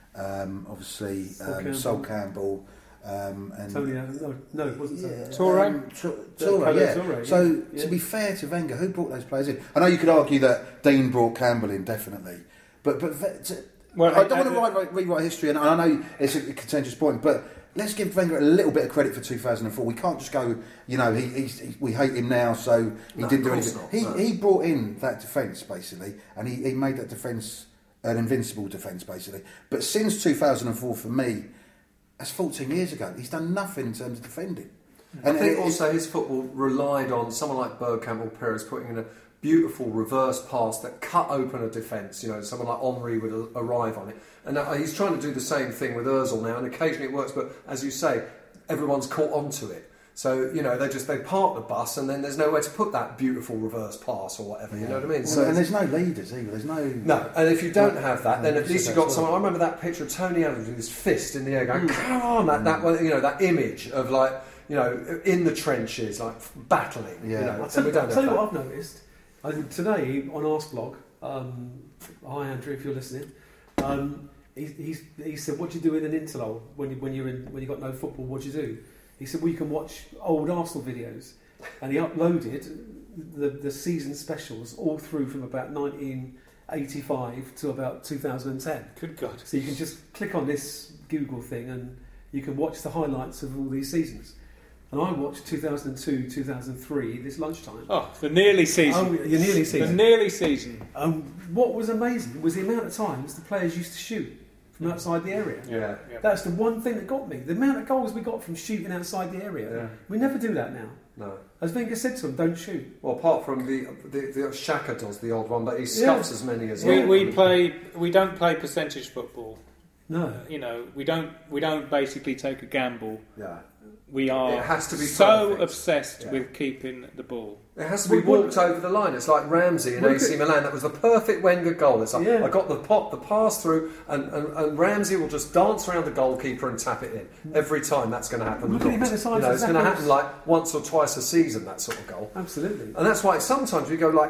um, obviously Sol um, Campbell. Sol Campbell, um, and Tony, no, no, it wasn't yeah, Tony. Toure? um, Tor- Yeah, Toure, Carlo yeah. Toure, So yeah. to be fair to Wenger, who brought those players in? I know you could argue that Dean brought Campbell in, definitely, but but ve- to, Well, I don't I- want to I- write, write, rewrite history, and I know it's a contentious point, but let's give Wenger a little bit of credit for two thousand four. We can't just go, you know, he, he's, he, we hate him now, so he No, didn't do of course anything. not, He no. he brought in that defence basically, and he, he made that defence an invincible defence basically. But since two thousand four, for me, that's fourteen years ago. He's done nothing in terms of defending. I think it- also his football relied on someone like Bergkamp or Perez putting in a beautiful reverse pass that cut open a defence. You know, someone like Henry would a- arrive on it. And uh, he's trying to do the same thing with Ozil now, and occasionally it works, but as you say, everyone's caught onto it. So, you know, they just they park the bus and then there's nowhere to put that beautiful reverse pass or whatever, you know what I mean? Well, So and there's no leaders either. There's no. no, and if you don't have that, then No, at least so you've got that's someone. right. I remember that picture of Tony Adams with his fist in the air going, come on, that, that one, you know, that image of like, you know, in the trenches, like battling. Yeah. You know, I'll and tell, we you, don't I'll have tell you that. what I've noticed. I think today on Arsblog, um, hi Andrew, if you're listening, um, he, he's, he said, "What do you do in an interlull when you when you're in when you got no football? What do you do?" He said, "We can watch old Arsenal videos," and he uploaded the the season specials all through from about nineteen eighty-five to about two thousand ten. Good God. So you can just click on this Google thing and you can watch the highlights of all these seasons. And I watched two thousand two, two thousand three this lunchtime. Oh, the nearly season. Oh, your nearly season. The nearly season. Um, what was amazing was the amount of times the players used to shoot from outside the area. Yeah. Yeah. That's the one thing that got me. The amount of goals we got from shooting outside the area. Yeah. We never do that now. No. As Wenger said to them, don't shoot. Well, apart from the the, the Xhaka does the odd one, but he Yeah. scuffs as many as We, well. we play. We don't play percentage football. No. You know, we don't. We don't basically take a gamble. Yeah. We are It has to be so perfect. obsessed Yeah. with keeping the ball. It has to be Well, walked over the line. It's like Ramsey in Look A C at- Milan. That was the perfect Wenger goal. It's like, Yeah. I got the pop, the pass through, and, and, and Ramsey will just dance around the goalkeeper and tap it in. Every time that's going to happen. Look at the Not. amount of times You know, it's going to Xhaka happen was- like once or twice a season, that sort of goal. Absolutely. And that's why sometimes we go like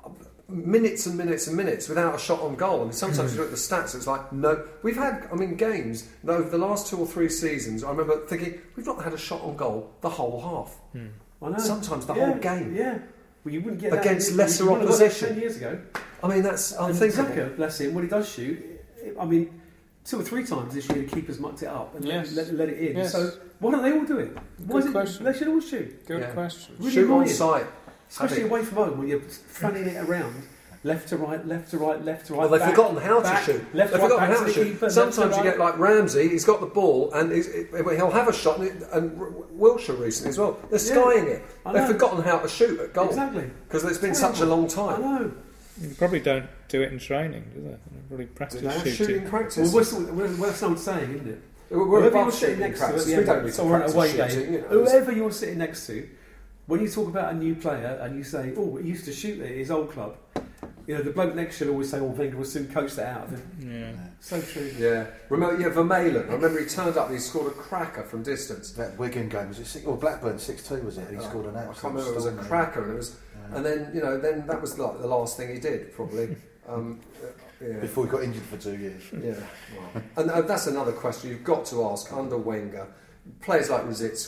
minutes and minutes and minutes without a shot on goal. And sometimes you look at the stats, it's like, no. We've had, I mean, games that over the last two or three seasons, I remember thinking, we've not had a shot on goal the whole half. I know. Sometimes the Yeah, whole game. Yeah. Well, you wouldn't get that Against in- lesser you wouldn't have got that opposition. ten years ago. I mean, that's And unthinkable. Xhaka, bless him, when he does shoot, it- I mean, two or three times this year the keeper's mucked it up and Yes. let, let it in. Yes. So why don't they all do it? Why Good is it question. they should all shoot? Good Yeah. question. Really Shoot on annoying. sight. Especially Have it. away from home when you're fanning it around. Left to right, left to right, left to right. Well, they've back, forgotten how back, to shoot. Left They've to right, forgotten back how to to the shoot. keeper. left Sometimes to you right. get like Ramsey, he's got the ball, and he's, he'll have a shot, and, and Wilshere recently as well. They're Yeah. skying it. I They've know. forgotten how to shoot at goal. Exactly. Because it's been Terrible. such a long I time. know. You probably don't do it in training, do they? They probably practice They have shooting. shooting Well, practice. what's, what- what's someone saying, isn't it? We're Whoever above you're sitting shooting next to at practice. the We end don't of need to someone at a practice away shooting. game, You know, it's- whoever you're sitting next to, when you talk about a new player and you say, "Oh, he used to shoot at his old club," you know the bloke next to you will always say, "Oh, Wenger will soon coach that out of him." Yeah. So true. Yeah. Remember, yeah, Vermaelen. I remember he turned up and he scored a cracker from distance. That Wigan game was it six, or Blackburn six two was it? And he Oh, scored an I absolute. can't remember. It was a stormer. cracker, and it was, Yeah. and then you know, then that was like the last thing he did, probably. Um, yeah. Before he got injured for two years. Yeah, well. and uh, that's another question you've got to ask under Wenger. Players like Rosicky,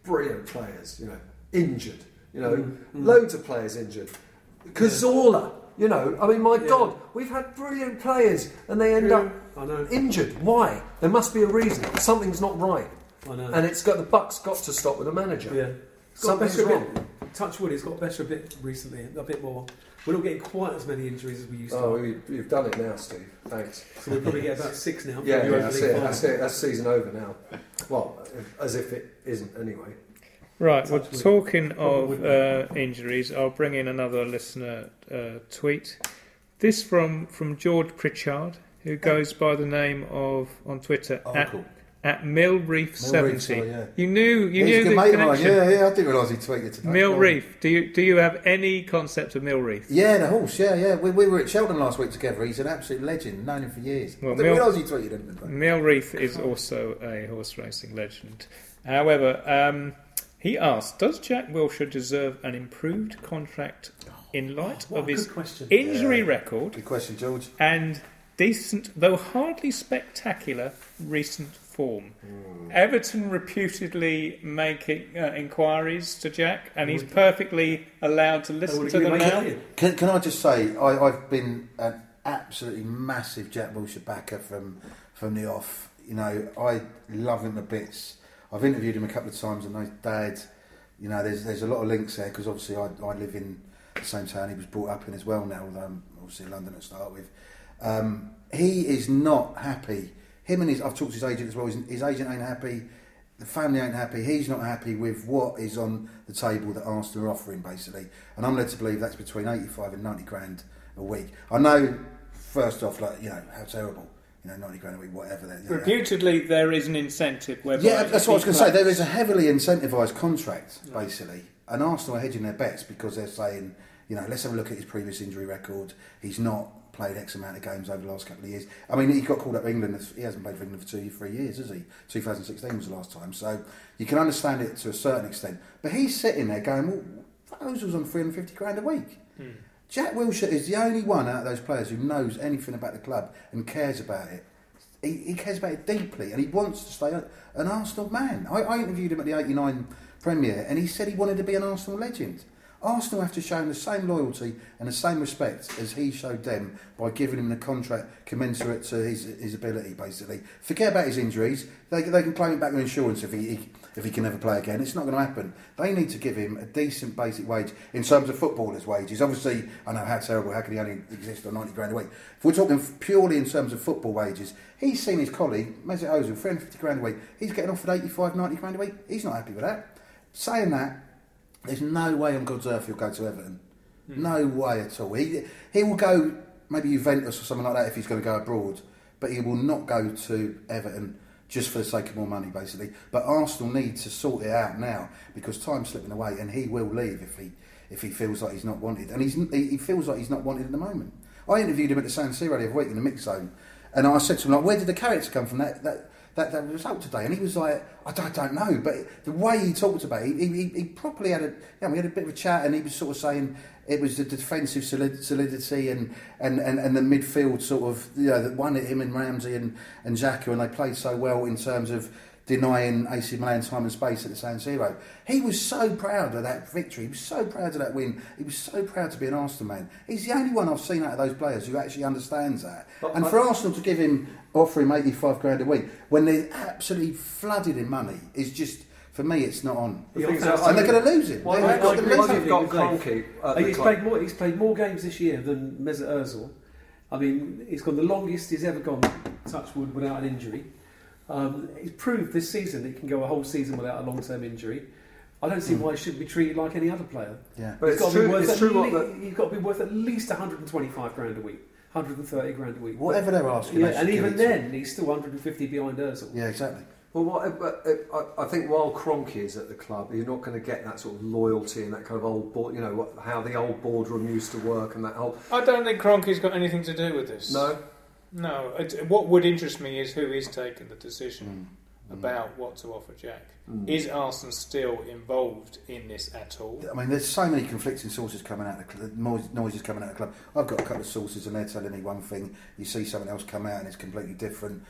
brilliant players, you know, injured. You know, Mm, mm. loads of players injured. Cazorla, you know, I mean, my Yeah. God, we've had brilliant players and they end Yeah, up I know. injured. Why? There must be a reason. Something's not right. I know. And it's got the buck's got to stop with the manager. yeah. It's got Something's better a wrong. bit. Touch wood, it's got better a bit recently, a bit more. We're not getting quite as many injuries as we used to. Oh, you- you've done it now, Steve. Thanks. So we'll probably get about six now. Yeah, for the yeah, Europa that's League it. final. That's it. That's season over now. Well, if- as if it isn't anyway. Right, well, Touch wood. talking Probably of uh, injuries, I'll bring in another listener uh, tweet. This from, from George Pritchard, who goes by the name of, on Twitter, Oh, at, cool. at Mill Reef seventy. sorry, yeah. You knew, you He's knew a good the mate of mine. connection. Yeah, yeah, I didn't realise he tweeted today. Mill Go on. Reef. Do you do you have any concept of Mill Reef? Yeah, the horse, yeah, yeah. We, we were at Cheltenham last week together. He's an absolute legend, known him for years. Well, I didn't Mill- realise he tweeted him. Mill Reef is also a horse racing legend. However, um, he asked, does Jack Wilshere deserve an improved contract in light What of a his good question. injury Yeah. record Good question, George. and decent, though hardly spectacular, recent form? Hmm. Everton reputedly making uh, inquiries to Jack, and he's Would- perfectly allowed to listen would to you them make now. it? Can, can I just say, I, I've been an absolutely massive Jack Wilshere backer from, from the off. You know, I love him to bits. I've interviewed him a couple of times and my dad, you know, there's there's a lot of links there because obviously I, I live in the same town he was brought up in as well now, although I'm obviously London to start with. Um, he is not happy. Him and his, I've talked to his agent as well, his, his agent ain't happy, the family ain't happy, he's not happy with what is on the table that Arsenal are offering basically. And I'm led to believe that's between eighty-five and ninety grand a week. I know, first off, like, you know, how terrible. You know, ninety grand a week, whatever. You know, Reputedly, there is an incentive whereby... yeah, that's what I was going to say. he There is a heavily incentivised contract, basically. And Arsenal are hedging their bets because they're saying, you know, let's have a look at his previous injury record. He's not played X amount of games over the last couple of years. I mean, he got called up for England. He hasn't played for England for two, three years, has he? twenty sixteen was the last time. So you can understand it to a certain extent. But he's sitting there going, well, Ozil's on three hundred fifty grand a week. Hmm. Jack Wilshere is the only one out of those players who knows anything about the club and cares about it. He, he cares about it deeply and he wants to stay an Arsenal man. I, I interviewed him at the eighty-nine Premier and he said he wanted to be an Arsenal legend. Arsenal have to show him the same loyalty and the same respect as he showed them by giving him the contract commensurate to his his ability, basically. Forget about his injuries. They, they can claim it back with insurance if he, he if he can never play again. It's not going to happen. They need to give him a decent basic wage in terms of footballers' wages. Obviously, I know how terrible, how can he only exist on ninety grand a week? If we're talking purely in terms of football wages, he's seen his colleague, Mesut Ozil, three hundred fifty grand a week. He's getting offered eighty-five, ninety grand a week. He's not happy with that. Saying that, there's no way on God's earth he'll go to Everton. Mm. No way at all. He he will go maybe Juventus or something like that if he's going to go abroad, but he will not go to Everton just for the sake of more money, basically. But Arsenal need to sort it out now because time's slipping away, and he will leave if he if he feels like he's not wanted, and he's he, he feels like he's not wanted at the moment. I interviewed him at the San Siro the other week in the mix zone, and I said to him like, "Where did the character come from? That that." That, that result today, and he was like, I don't, I don't know, but the way he talked about it, he, he, he properly had a, you know, we had a bit of a chat, and he was sort of saying it was the defensive solidity and, and, and, and the midfield sort of, you know, that won it, him and Ramsey and, and Xhaka, and they played so well in terms of denying A C Milan time and space at the San Siro. He was so proud of that victory. He was so proud of that win. He was so proud to be an Arsenal man. He's the only one I've seen out of those players who actually understands that. But, and but, for Arsenal to give him, offer him eighty-five grand a week when they're absolutely flooded in money is just, for me, it's not on. The thing is, And they're going to lose him. Why They're they've got, gonna why lose they've him. got Kroenke at the He's club. played more. He's played more games this year than Mesut Ozil. I mean, he's gone the longest he's ever gone, touch wood, without an injury. Um, he's proved this season he can go a whole season without a long-term injury. I don't see Mm. why he shouldn't be treated like any other player. Yeah. But He's it's got to be true, worth it's at true what le- the, He's got to be worth at least one hundred twenty-five grand a week, one hundred thirty grand a week. Whatever they're asking. Yeah, they should and give even it to him. then, he's still one hundred fifty behind Ozil. Yeah, exactly. well, what, but, uh, I, I think while Kroenke is at the club, you're not going to get that sort of loyalty and that kind of old, board, you know, what, how the old boardroom used to work and that whole. I don't think Kroenke's got anything to do with this. No, No. It, what would interest me is who is taking the decision Mm. about what to offer Jack. Mm. Is Arsenal still involved in this at all? I mean, there's so many conflicting sources coming out of the club, noise, noises coming out of the club. I've got a couple of sources and they're telling me one thing, you see something else come out and it's completely different.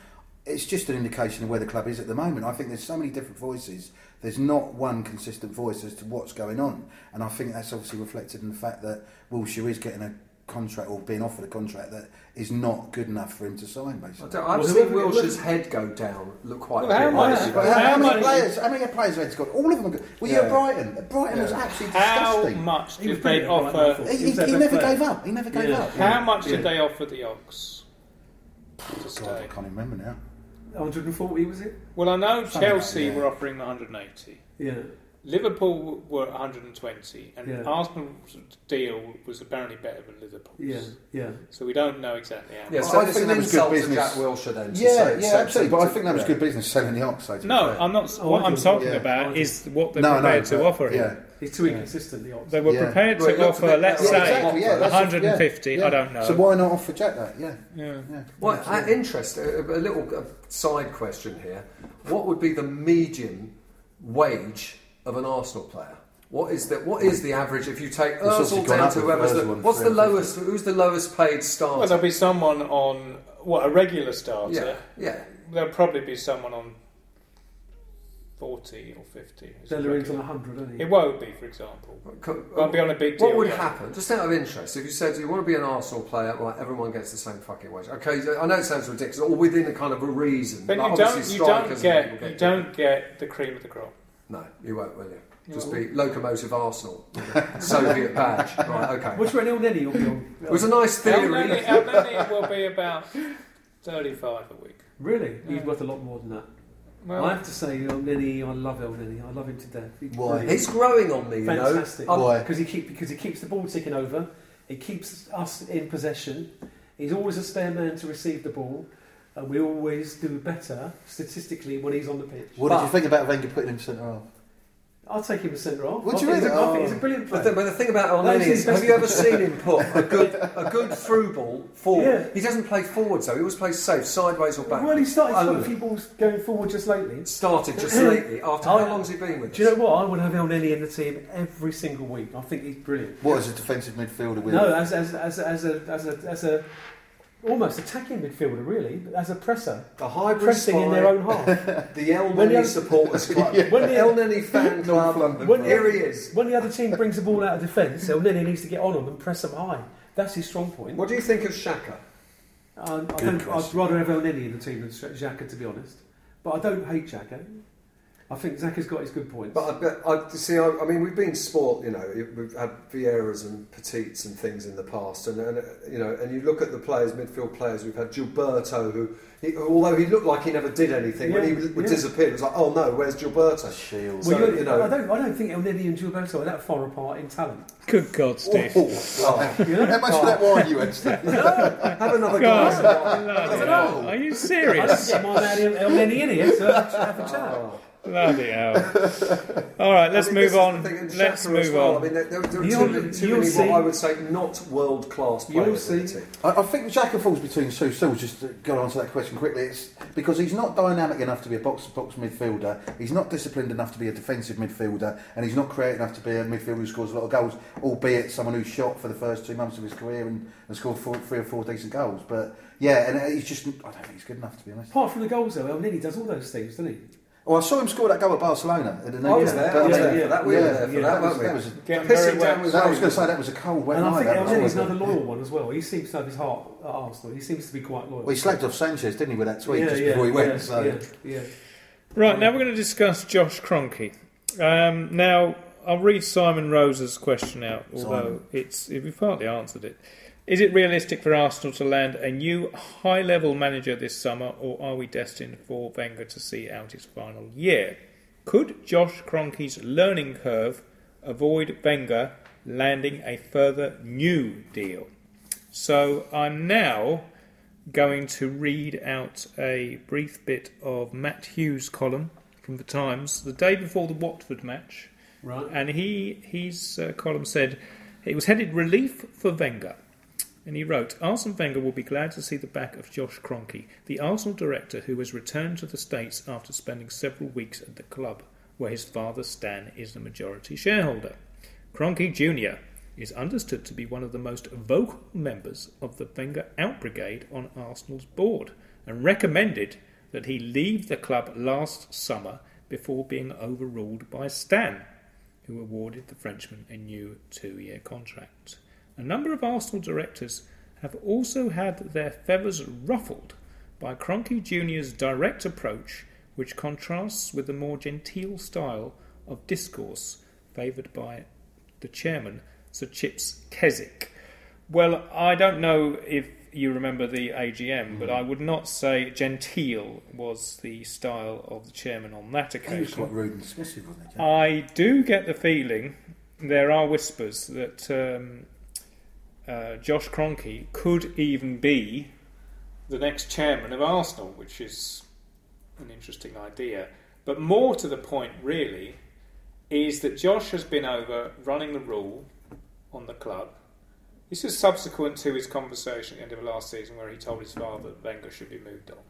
it's just an indication of where the club is at the moment. I think there's so many different voices. There's not one consistent voice as to what's going on, and I think that's obviously reflected in the fact that Wilshere is getting a contract or being offered a contract that is not good enough for him to sign. Basically, I've Well, seen whoever- Wilshere's head go down. Look quite. Well, how a bit. much- actually. But how, How how many much- players? How many players have got? All of them are good. Well, Yeah. you're Brighton. Brighton was Yeah. absolutely How disgusting. much He was did they brilliant, Brighton, I offer? thought. He, He he, was their he best never player. gave up. He never gave Yeah. up. How much Yeah. did they offer the Ox to God, stay? I can't remember now. one hundred forty was it? Well, I know Something Chelsea like that, were yeah. offering one hundred eighty. Yeah. Liverpool were one hundred twenty, and Yeah. Arsenal's deal was apparently better than Liverpool's. Yeah. Yeah. So we don't know exactly how much. Yeah, Well, so I it's think an that was good insult to business. Jack Wilshere then. to Yeah, say- yeah, say- absolutely. But I think that was yeah. good business selling the Ox. So to be No, fair. I'm not. Oh, what I I'm do. talking Yeah. about I do. is what they're No, no, prepared to but- offer him. yeah. He's too inconsistent, the Ox. They were Yeah. prepared Well, to it looked a offer, bit let's better. Yeah, say, exactly. Yeah, that's one hundred fifty. yeah. I don't know. So why not offer Jack that? Yeah, Yeah. yeah. Well, uh, interest. A, a little uh, side question here. What would be the median wage of an Arsenal player? What is the what is the average if you take obviously Ozil gone down up to with whoever's the, Ozil on what's the three hundred lowest? Who's the lowest paid starter? Well, there'll be someone on what a regular starter. yeah, yeah. There'll probably be someone on forty or fifty. as a Bellerin's on regular. one hundred, isn't he? It won't be, for example. Co- Won't be on a big deal. What would yet. happen? Just out of interest, if you said you want to be an Arsenal player, right? Everyone gets the same fucking wage. Okay, I know it sounds ridiculous, or within a kind of a reason. But Like, you don't. obviously You don't strikers and get. people You don't get the cream of the crop. No, you won't, will you? You Just won't. be locomotive Arsenal, Soviet badge. Right, okay. Which one? El Neni will be on. It was a nice theory. Elneny Elneny will be about thirty-five a week. Really? He's Yeah. worth a lot more than that. Well, I have to say, El Neni, I love El Neni. I love him to death. He's Why? brilliant. He's growing on me, you Fantastic. know. Why? Because he keep because he keeps the ball ticking over. He keeps us in possession. He's always a spare man to receive the ball, and we always do better statistically when he's on the pitch. What But- did you think about Wenger putting him centre half? I'll take him as centre half. Would I you think he's, really? a, I think Oh. he's a brilliant But player. the, but the thing about El That Neni was is, his have best- you ever seen him put a good a good through ball forward? Yeah. He doesn't play forwards though. He always plays safe, sideways or back. Well, he started to put a Only. few balls going forward just lately. Started just lately. After Oh, how yeah. long's he been with us? Do you know what? I would have El Neni in the team every single week. I think he's brilliant. What as a defensive midfielder with? No, as as as as a as a as a almost attacking midfielder, really, but as a presser, The hybrid pressing in spy, their own half. the El When Neni the- supporters club, When the the- El Neni fan North club. London. When the- Here he is. When the other team brings the ball out of defence, El Neni needs to get on them and press them high. That's his strong point. What do you think of Xhaka? Um, I Good don't, I'd question. rather have El Neni in the team than Xhaka, to be honest. But I don't hate Xhaka. I think Xhaka's got his good points. But I, bet, I see. I, I mean, we've been sport. You know, we've had Vieiras and Petites and things in the past, and, and you know, and you look at the players, midfield players. We've had Gilberto, who, he, who although he looked like he never did anything, when he Yeah, would yeah. disappear, it was like, oh no, where's Gilberto? Shield. So, Well, you, you know- I don't. I don't think El Neni and Gilberto are that far apart in talent. good God, Steve. Oh, You know? How much of that wine you had, Steve? have another God, glass of wine. bloody know. hell. Are you I don't serious? get my man El Neni in here, so have a- have a chat. Oh. Bloody hell. All right, let's I mean, move this is on. the thing, and Let's Xhaka move as well. on. I mean, there, there, there are You'll- too, many- too you'll many see. what I would say not world class You'll players. in the see. team. I, I think Xhaka falls between two stools. Just to go on to that question quickly, it's because he's not dynamic enough to be a box-to-box midfielder. He's not disciplined enough to be a defensive midfielder, and he's not creative enough to be a midfielder who scores a lot of goals. Albeit someone who's shot for the first two months of his career and, and scored four, three or four decent goals. But yeah, and he's just—I don't think he's good enough to be honest. Apart from the goals, though, El Neni does all those things, doesn't he? Oh, I saw him score that goal at Barcelona. At the I was yeah, there. but I was yeah, there for that. We were yeah, there for yeah, that, was, weren't we? that was, Getting Pissing very down wet. with that, I was rain. going to say that was a cold, wet And I night. think that El was, Neni's wasn't it? another loyal one as well. He seems to have his heart at Arsenal. He seems to be quite loyal. Well, he slagged off Sanchez, didn't he, with that tweet Yeah, just yeah, before he went? yeah, so. yeah, yeah. Right, now we're going to discuss Josh Kroenke. Um, now, I'll read Simon Rosa's question out, although Simon. it's we've partly answered it. Is it realistic for Arsenal to land a new high-level manager this summer, or are we destined for Wenger to see out his final year? Could Josh Kroenke's learning curve avoid Wenger landing a further new deal? So I'm now going to read out a brief bit of Matt Hughes' column from the Times the day before the Watford match. Right. And he his uh, column said it was headed relief for Wenger. And he wrote, Arsene Wenger will be glad to see the back of Josh Kroenke, the Arsenal director who has returned to the States after spending several weeks at the club, where his father Stan is the majority shareholder. Kroenke Junior is understood to be one of the most vocal members of the Wenger out brigade on Arsenal's board, and recommended that he leave the club last summer before being overruled by Stan, who awarded the Frenchman a new two-year contract. A number of Arsenal directors have also had their feathers ruffled by Kroenke Junior's direct approach, which contrasts with the more genteel style of discourse favoured by the chairman, Sir Chips Keswick. Well, I don't know if you remember the A G M, mm. but I would not say genteel was the style of the chairman on that occasion. He was quite rude and dismissive, wasn't he? I do get the feeling there are whispers that um, uh, Josh Kroenke could even be the next chairman of Arsenal, which is an interesting idea. But more to the point, really, is that Josh has been over running the rule on the club. This is subsequent to his conversation at the end of last season where he told his father that Wenger should be moved on.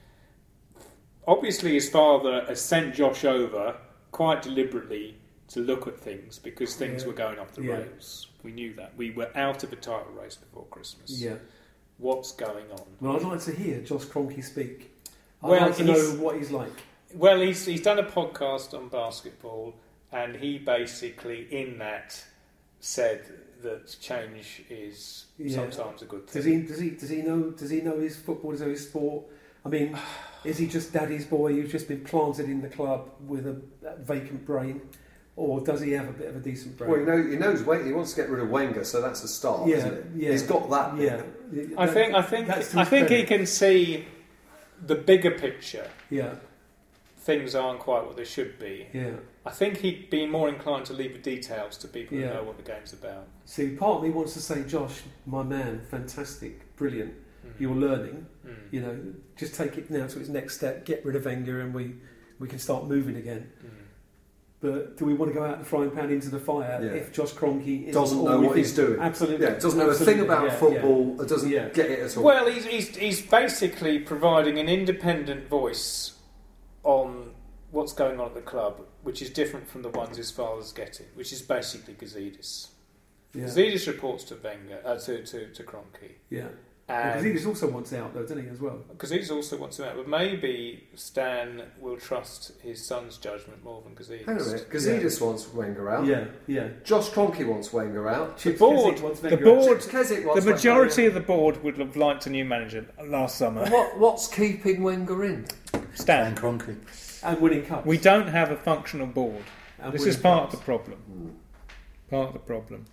Obviously, his father has sent Josh over quite deliberately to look at things because things yeah. were going off the yeah. rails. We knew that. We were out of a title race before Christmas. Yeah. What's going on? Well, I'd like to hear Josh Kroenke speak. I'd well, like to know what he's like. Well, he's, he's done a podcast on basketball, and he basically, in that, said that change is yeah. sometimes a good thing. Does he? Does he? Does he know? Does he know his football? Does he know his sport? I mean, is he just daddy's boy who's just been planted in the club with a vacant brain, or does he have a bit of a decent brain? Well, you know, he knows he wants to get rid of Wenger, so that's a start. Yeah, isn't it? yeah. He's got that. Yeah, I that, think. I think. that's I think he credit. can see the bigger picture. Yeah, things aren't quite what they should be. yeah. I think he'd be more inclined to leave the details to people Yeah. who know what the game's about. See, part of me wants to say, Josh, my man, fantastic, brilliant. Mm. You're learning. Mm. You know, just take it now to its next step. Get rid of Wenger, and we we can start moving again. Mm. But do we want to go out the frying pan into the fire Yeah. if Josh Kroenke is Doesn't all know we what think- he's doing. Absolutely, Yeah, doesn't know a Absolutely. thing about Yeah, football. yeah. Doesn't Yeah. get it at all. Well, he's, he's he's basically providing an independent voice on what's going on at the club, which is different from the ones his father's getting, which is basically Gazidis. Yeah, Gazidis reports to Wenger, uh, to, to, to Kroenke. yeah. And Because he also wants out, though, doesn't he, as well? Gazidis also wants him out, but maybe Stan will trust his son's judgment more than Gazidis. Hang on a minute. Gazidis wants Wenger out. Yeah, yeah. Josh Kroenke wants Wenger out. The Chips board, Keswick wants the Wenger board, Chips Keswick wants the majority Wenger of the board would have liked a new manager last summer. out. What, what's keeping Wenger in? Stan. Dan Kroenke. and winning cups. We don't have a functional board. And This winning is part cups. of the problem. Part of the problem.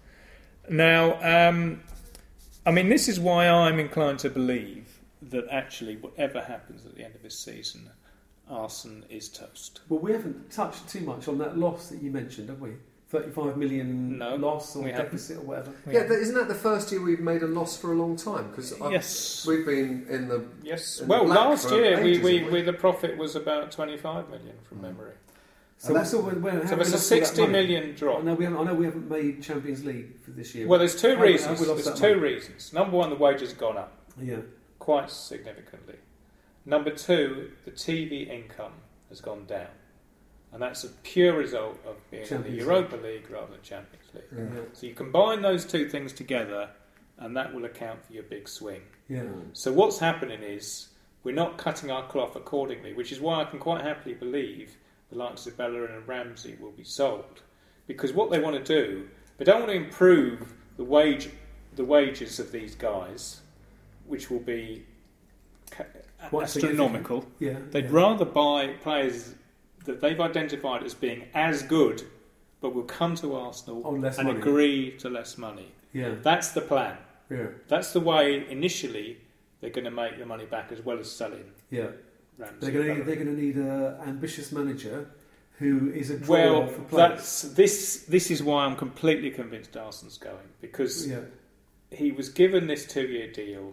Now, um, I mean, this is why I'm inclined to believe that actually, whatever happens at the end of this season, Arsenal is toast. Well, we haven't touched too much on that loss that you mentioned, have we? thirty-five million No, loss or we haven't. deficit or whatever. Yeah, th- isn't that the first year we've made a loss for a long time? Because Yes. we've been in the Yes. in Well, the black last for year we, ages, we, haven't we the profit was about twenty-five million from memory. So, And so, we're, we're, So there's a sixty million drop. I know, we haven't, I know we haven't made Champions League for this year. Well, there's two How- how we reasons. lost There's that two money? reasons. Number one, the wages have gone up Yeah, quite significantly. Number two, the T V income has gone down. And that's a pure result of being in Champions the Europa League rather than Champions League. yeah, So you combine those two things together, and that will account for your big swing. yeah. So what's happening is we're not cutting our cloth accordingly, which is why I can quite happily believe the likes of Bellerin and Ramsey will be sold. Because what they want to do, they don't want to improve the wage, the wages of these guys, which will be ca- Quite astronomical. Yeah, They'd yeah. rather buy players that they've identified as being as good, but will come to Arsenal On less and money. agree to less money. Yeah, That's the plan. yeah, That's the way initially they're going to make the money back as well as selling yeah. Ramsey. They're going to need, Bellerin. they're going to need an ambitious manager who is a draw Well, for players. that's this. This is why I'm completely convinced Arsenal's going, because Yeah, he was given this two-year deal.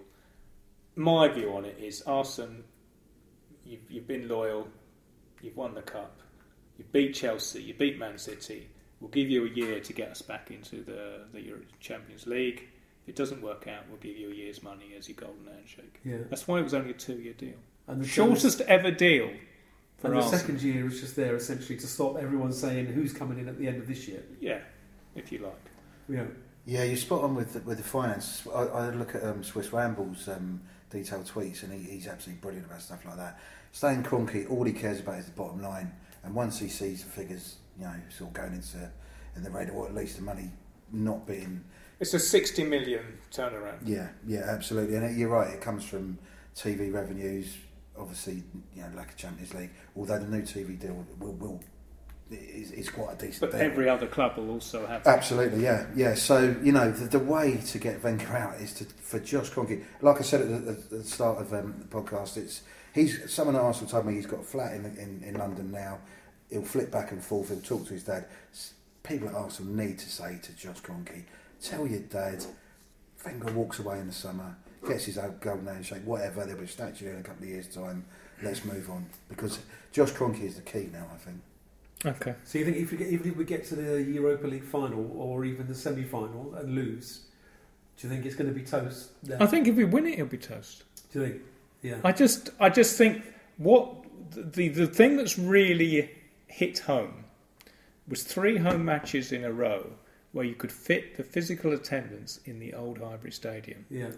My view on it is, Arsenal, you've, you've been loyal, you've won the cup, you beat Chelsea, you beat Man City. We'll give you a year to get us back into the the Euro- Champions League. If it doesn't work out, we'll give you a year's money as your golden handshake. yeah. That's why it was only a two-year deal, And the shortest ever deal for And the Arsenal. second year was just there essentially to stop everyone saying who's coming in at the end of this year. Yeah, if you like. Yeah. Yeah, you're spot on with the, with the finance. I, I look at um, Swiss Ramble's um, detailed tweets, and he, he's absolutely brilliant about stuff like that. Stan Kroenke, all he cares about is the bottom line, and once he sees the figures, you know, sort of going into in the red, or at least the money not being. It's a sixty million turnaround. Yeah, yeah, absolutely, and it, you're right. It comes from T V revenues, obviously, you know, like a Champions League. Although the new T V deal will. will Is, is quite a decent But deal. every other club will also have. Absolutely, yeah, yeah. So you know, the, the way to get Wenger out is to for Josh Kroenke. Like I said at the, at the start of um, the podcast, it's he's someone at Arsenal told me he's got a flat in, in in London now. He'll flip back and forth. He'll talk to his dad. People at Arsenal need to say to Josh Kroenke, "Tell your dad." Wenger walks away in the summer, gets his own golden handshake, whatever. There'll be a statue in a couple of years' time. Let's move on because Josh Kroenke is the key now, I think. Okay. So you think if we get, even if we get to the Europa League final or even the semi-final and lose, do you think it's going to be toast? Then? I think if we win it, it'll be toast. Do you think? Yeah. I just, I just think what the the thing that's really hit home was three home matches in a row where you could fit the physical attendance in the old Highbury Stadium. Yeah.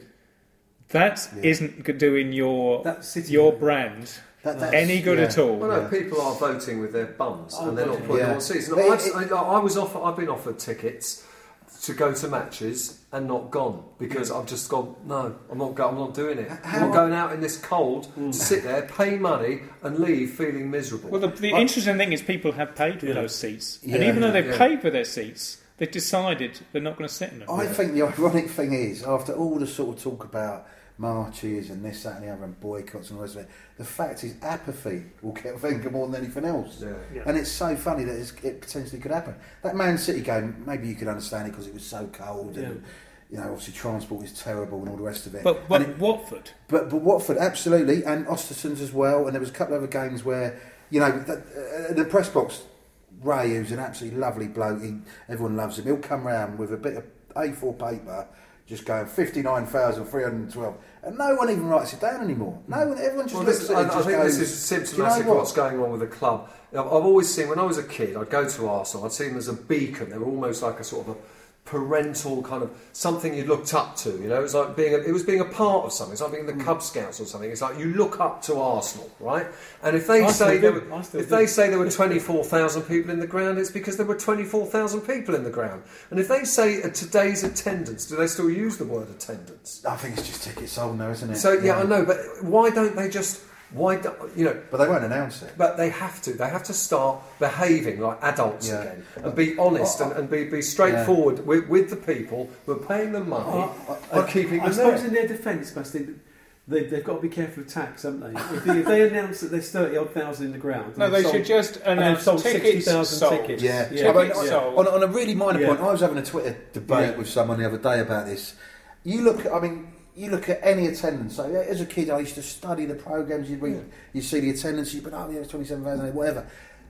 That Yeah. isn't doing your That City your game. brand That, that's- any good yeah. at all. Well, no, Yeah. people are voting with their bums, Oh, and they're not voting. putting Yeah. them on seats. No, But I've, it- I, I was offered, I've been offered tickets to go to matches and not gone because I've just gone. No, I'm not. Go, I'm not doing it. How- I'm not going out in this cold Mm. to sit there, pay money, and leave feeling miserable. Well, the, the I- interesting thing is people have paid for Yeah. those seats, and Yeah, even though yeah, they've yeah. paid for their seats, they've decided they're not going to sit in them. I think the ironic thing is, after all the sort of talk about marches and this, that, and the other, and boycotts and all the rest of it, the fact is apathy will get Wenger more than anything else. yeah. Yeah. And it's so funny that it's, it potentially could happen. That Man City game, maybe you could understand it because it was so cold, and you know, obviously transport is terrible and all the rest of it. But, but And it- Watford, But but Watford, absolutely, and Ostersund's as well. And there was a couple of other games where, you know, the, uh, the press box, Ray, who's an absolutely lovely bloke, he, everyone loves him. He'll come round with a bit of A four paper, just going fifty-nine thousand three hundred twelve, and no one even writes it down anymore. No one, everyone just Well, looks this, at it I, and I just think goes, this is "Do you know symptomatic of what?" what's going on with the club. I've, I've always seen, when I was a kid, I'd go to Arsenal, I'd see them as a beacon. They were almost like a sort of a parental kind of something you looked up to. You know, it was like being a, it was being a part of something. It's like being the Cub Scouts or something. It's like you look up to Arsenal, right? And if they I say still there do. were, I still if do. they say there were twenty-four thousand people in the ground, it's because there were twenty-four thousand people in the ground. And if they say uh, today's attendance, do they still use the word attendance? I think it's just tickets sold now, isn't it? So yeah, I know, but why don't they just why do, you know? But they won't announce it. But they have to. They have to start behaving like adults Yeah. again and be honest and, and be, be straightforward with, with the people who are paying them money I, and I- keeping I them suppose there. in their defence, Bastin, they, they've got to be careful of tax, haven't they? If they, if they announce that there's thirty odd thousand in the ground, and no, they've they sold- should just and they've announce sold tickets sixty thousand sold. tickets. Yeah, yeah. I mean, Tickets on, sold. on, on a really minor Yeah. point, I was having a Twitter debate Yeah. with someone the other day about this. You look, I mean, you look at any attendance. So yeah, as a kid, I used to study the programs. You read, Yeah. you see the attendance. You but oh yeah, it's twenty-seven thousand, whatever.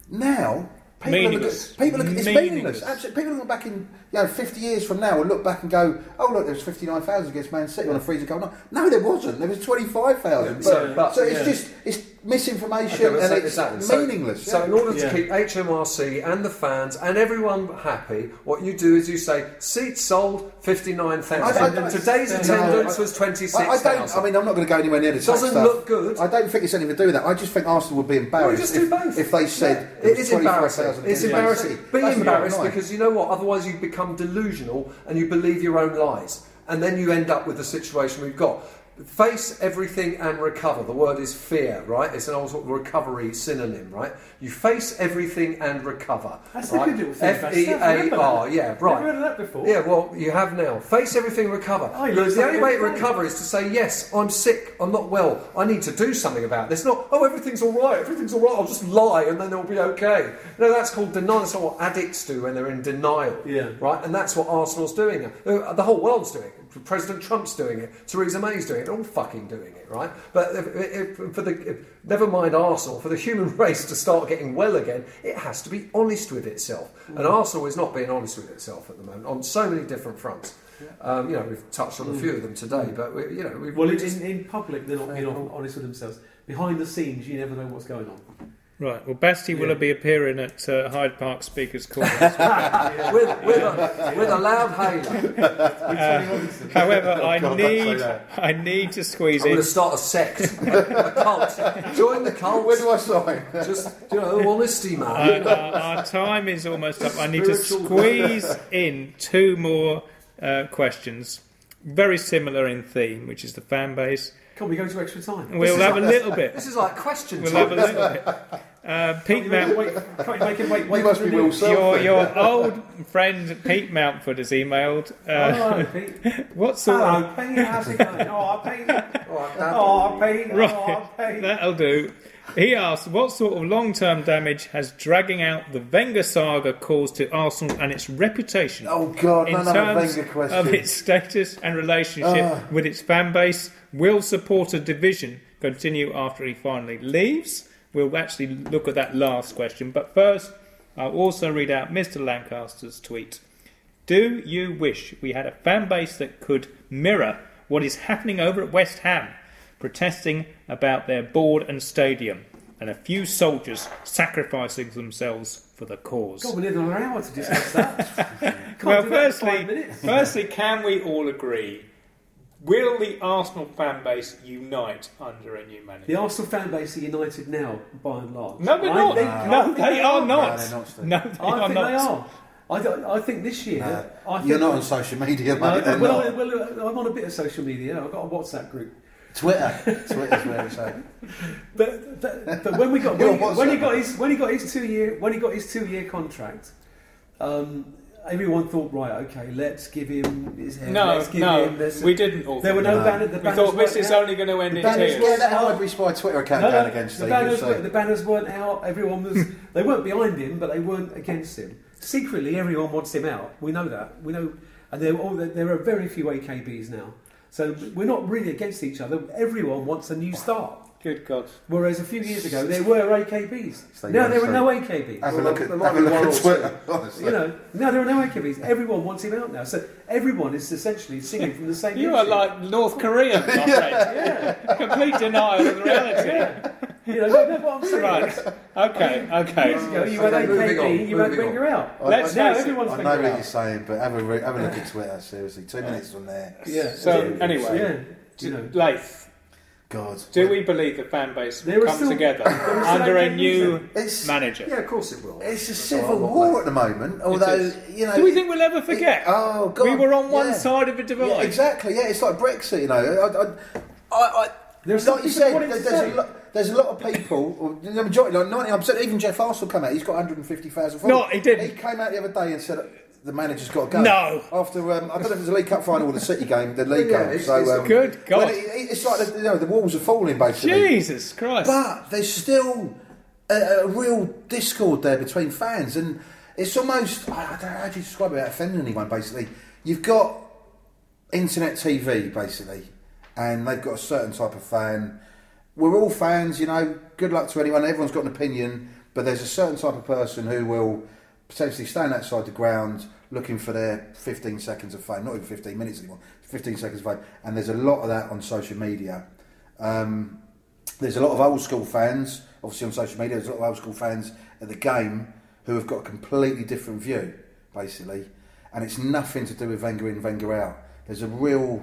Now. People are Meaningless. looking, people look, it's Meaningless. meaningless. Absolutely. People look back in, you know, fifty years from now and look back and go, "Oh look, there was fifty-nine thousand against Man City on a freezer goal." No, no, there wasn't. There was twenty-five thousand. Yeah, but, so- but- so it's yeah. just it's misinformation Okay, but and so- it's exactly. So- meaningless. So, yeah. in order to Yeah. keep H M R C and the fans and everyone happy, what you do is you say seats sold fifty-nine I thousand. don't- Today's no, attendance I- was twenty-six I, I don't. thousand. I mean, I'm not going to go anywhere near the It tax doesn't stuff. look good. I don't think it's anything to do with that. I just think Arsenal would be embarrassed Well, you just do if, both. if they said Yeah, it is embarrassing. twenty-five thousand It's against Man embarrassing. City. Be That's really embarrassed annoying. because you know what? Otherwise, you become delusional and you believe your own lies, and then you end up with the situation we've got. Face everything and recover. The word is fear, right? It's an old sort of recovery synonym, right? You face everything and recover. That's right? a good little thing. F E A R, yeah, Never right. heard of that before. Yeah, well, you have now. Face everything, recover. Oh, you Look, learn the only something way to every day. recover is to say, yes, I'm sick, I'm not well, I need to do something about this. Not, oh, everything's all right, everything's all right, I'll just lie and then it'll be okay. No, that's called denial. That's what addicts do when they're in denial. Yeah. Right? And that's what Arsenal's doing. Uh, The whole world's doing it. President Trump's doing it. Theresa May's doing it. They're all fucking doing it, right? But if, if, for the if, never mind Arsenal, for the human race to start getting well again, it has to be honest with itself. And Arsenal is not being honest with itself at the moment on so many different fronts. Um, you know, we've touched on a few of them today, but we, you know, we've Well, we in, just, in, in public, they're not being hon- honest with themselves. Behind the scenes, you never know what's going on. Right. Well, Basti Yeah. will be appearing at uh, Hyde Park Speakers Corner. with, with, a, with a loud hailer. Uh, however, I God, don't say need that. I need to squeeze I'm going in. to start a sect, a cult. Join the cult. Where do I sign? Just, you know, honesty, Uh, man. our, our time is almost up. I need to Spiritual- squeeze in two more uh, questions, very similar in theme, which is the fan base. Can we go to extra time? We'll is have a like- little bit. This is like question We'll time. have a little bit. Uh, Pete Can't you make Mount, it wait? Can't you make him wait? wait You must for be the Will news? Selfie. your your old friend Pete Mountford has emailed. Uh, Hello, Pete. what sort of Hello, Pete. How's it going? Oh, Pete. All right, Dad. Oh, Pete. Right. Oh, Pete. That'll do. He asks, what sort of long-term damage has dragging out the Wenger saga caused to Arsenal and its reputation Oh God, in none of terms Wenger question. of its status and relationship Ah. with its fan base? Will supporter division continue after he finally leaves? We'll actually look at that last question. But first, I'll also read out Mister Lancaster's tweet. Do you wish we had a fan base that could mirror what is happening over at West Ham, protesting about their board and stadium, and a few soldiers sacrificing themselves for the cause? God, we need another hour to discuss that. Can't Well, do that in five firstly, minutes. firstly, can we all agree? Will the Arsenal fan base unite under a new manager? The Arsenal fan base are united now, by and large. No, they're I not. think- no, I think they are No, not. they're not, Steve. No, they I are think not. they are. I, don't, I think this year. No, I think you're not on social media, mate. No, they're well, not. I, well, I'm on a bit of social media. I've got a WhatsApp group. Twitter. Twitter's where it's at. But, but, but when we got Your when, he, when he WhatsApp. got his when he got his two year when he got his two year contract, um, everyone thought, right, okay, let's give him his hair. No, let's give no, him this. we didn't all. There were think no No. banner. The that. We banners thought this weren't is out. only going to end The in banners tears. Yeah, that Highbury Spy Twitter account No, going no, against the Steve. banners, you'll were, see. the banners weren't out. Everyone was. They weren't behind him, but they weren't against him. Secretly, everyone wants him out. We know that. We know, and there, all, there are very few A K Bs now. So we're not really against each other. Everyone wants a new start. Good God. Whereas a few years ago there were A K Bs. So Now you there are say- no A K Bs. Have a Well, look at, there might have a be look one at or Twitter. Honestly. You know, now there are no A K Bs. Everyone wants him out now. So everyone is essentially singing from the same. You hymn are sheet. like North Korea, my friend. yeah, Complete denial of the reality. yeah. You know, that's what I'm saying. Right. Okay. Okay. Years ago, you had Okay, moving A K B, on, you had moving on. Wenger out. I- Let's now face it. everyone's I know Wenger what you're out. saying, but have a, re- have a look at Twitter, seriously. Two minutes on there. Yeah. So, Yeah. anyway. yeah. You know, Leith, God. do we believe the fan base There will are come still- together there are still under a A K Bs new It's, manager? Yeah, of course it will. it's a That's civil all right, war mate. at the moment, although, is. you know... Do we think we'll ever forget? It- oh, God. we were on one yeah. side of a divide. Yeah, exactly, yeah, it's like Brexit, you know. I, I, I, I, There's some like you people said, wanting there- to there's, say. a lot, there's a lot of people, or the majority, like ninety-nine percent, even Jeff Arsenal come out, he's got one hundred fifty thousand followers. No, he didn't. He came out the other day and said the manager's got to go. No. After, um, I don't know if it was a League Cup final or the City game, the League Yeah, game. it's- So, it's- um, Good God. well, it, it's like, the, you know, the walls are falling, basically. Jesus Christ. But there's still a, a real discord there between fans, and it's almost, I don't know how do you describe it without offending anyone, basically. You've got internet T V, basically, and they've got a certain type of fan. We're all fans, you know, good luck to anyone, everyone's got an opinion, but there's a certain type of person who will potentially stand outside the ground looking for their fifteen seconds of fame, not even fifteen minutes anymore, fifteen seconds of fame, and there's a lot of that on social media. Um, there's a lot of old school fans, obviously on social media, there's a lot of old school fans at the game who have got a completely different view, basically, and it's nothing to do with Wenger in, Wenger out. There's a real...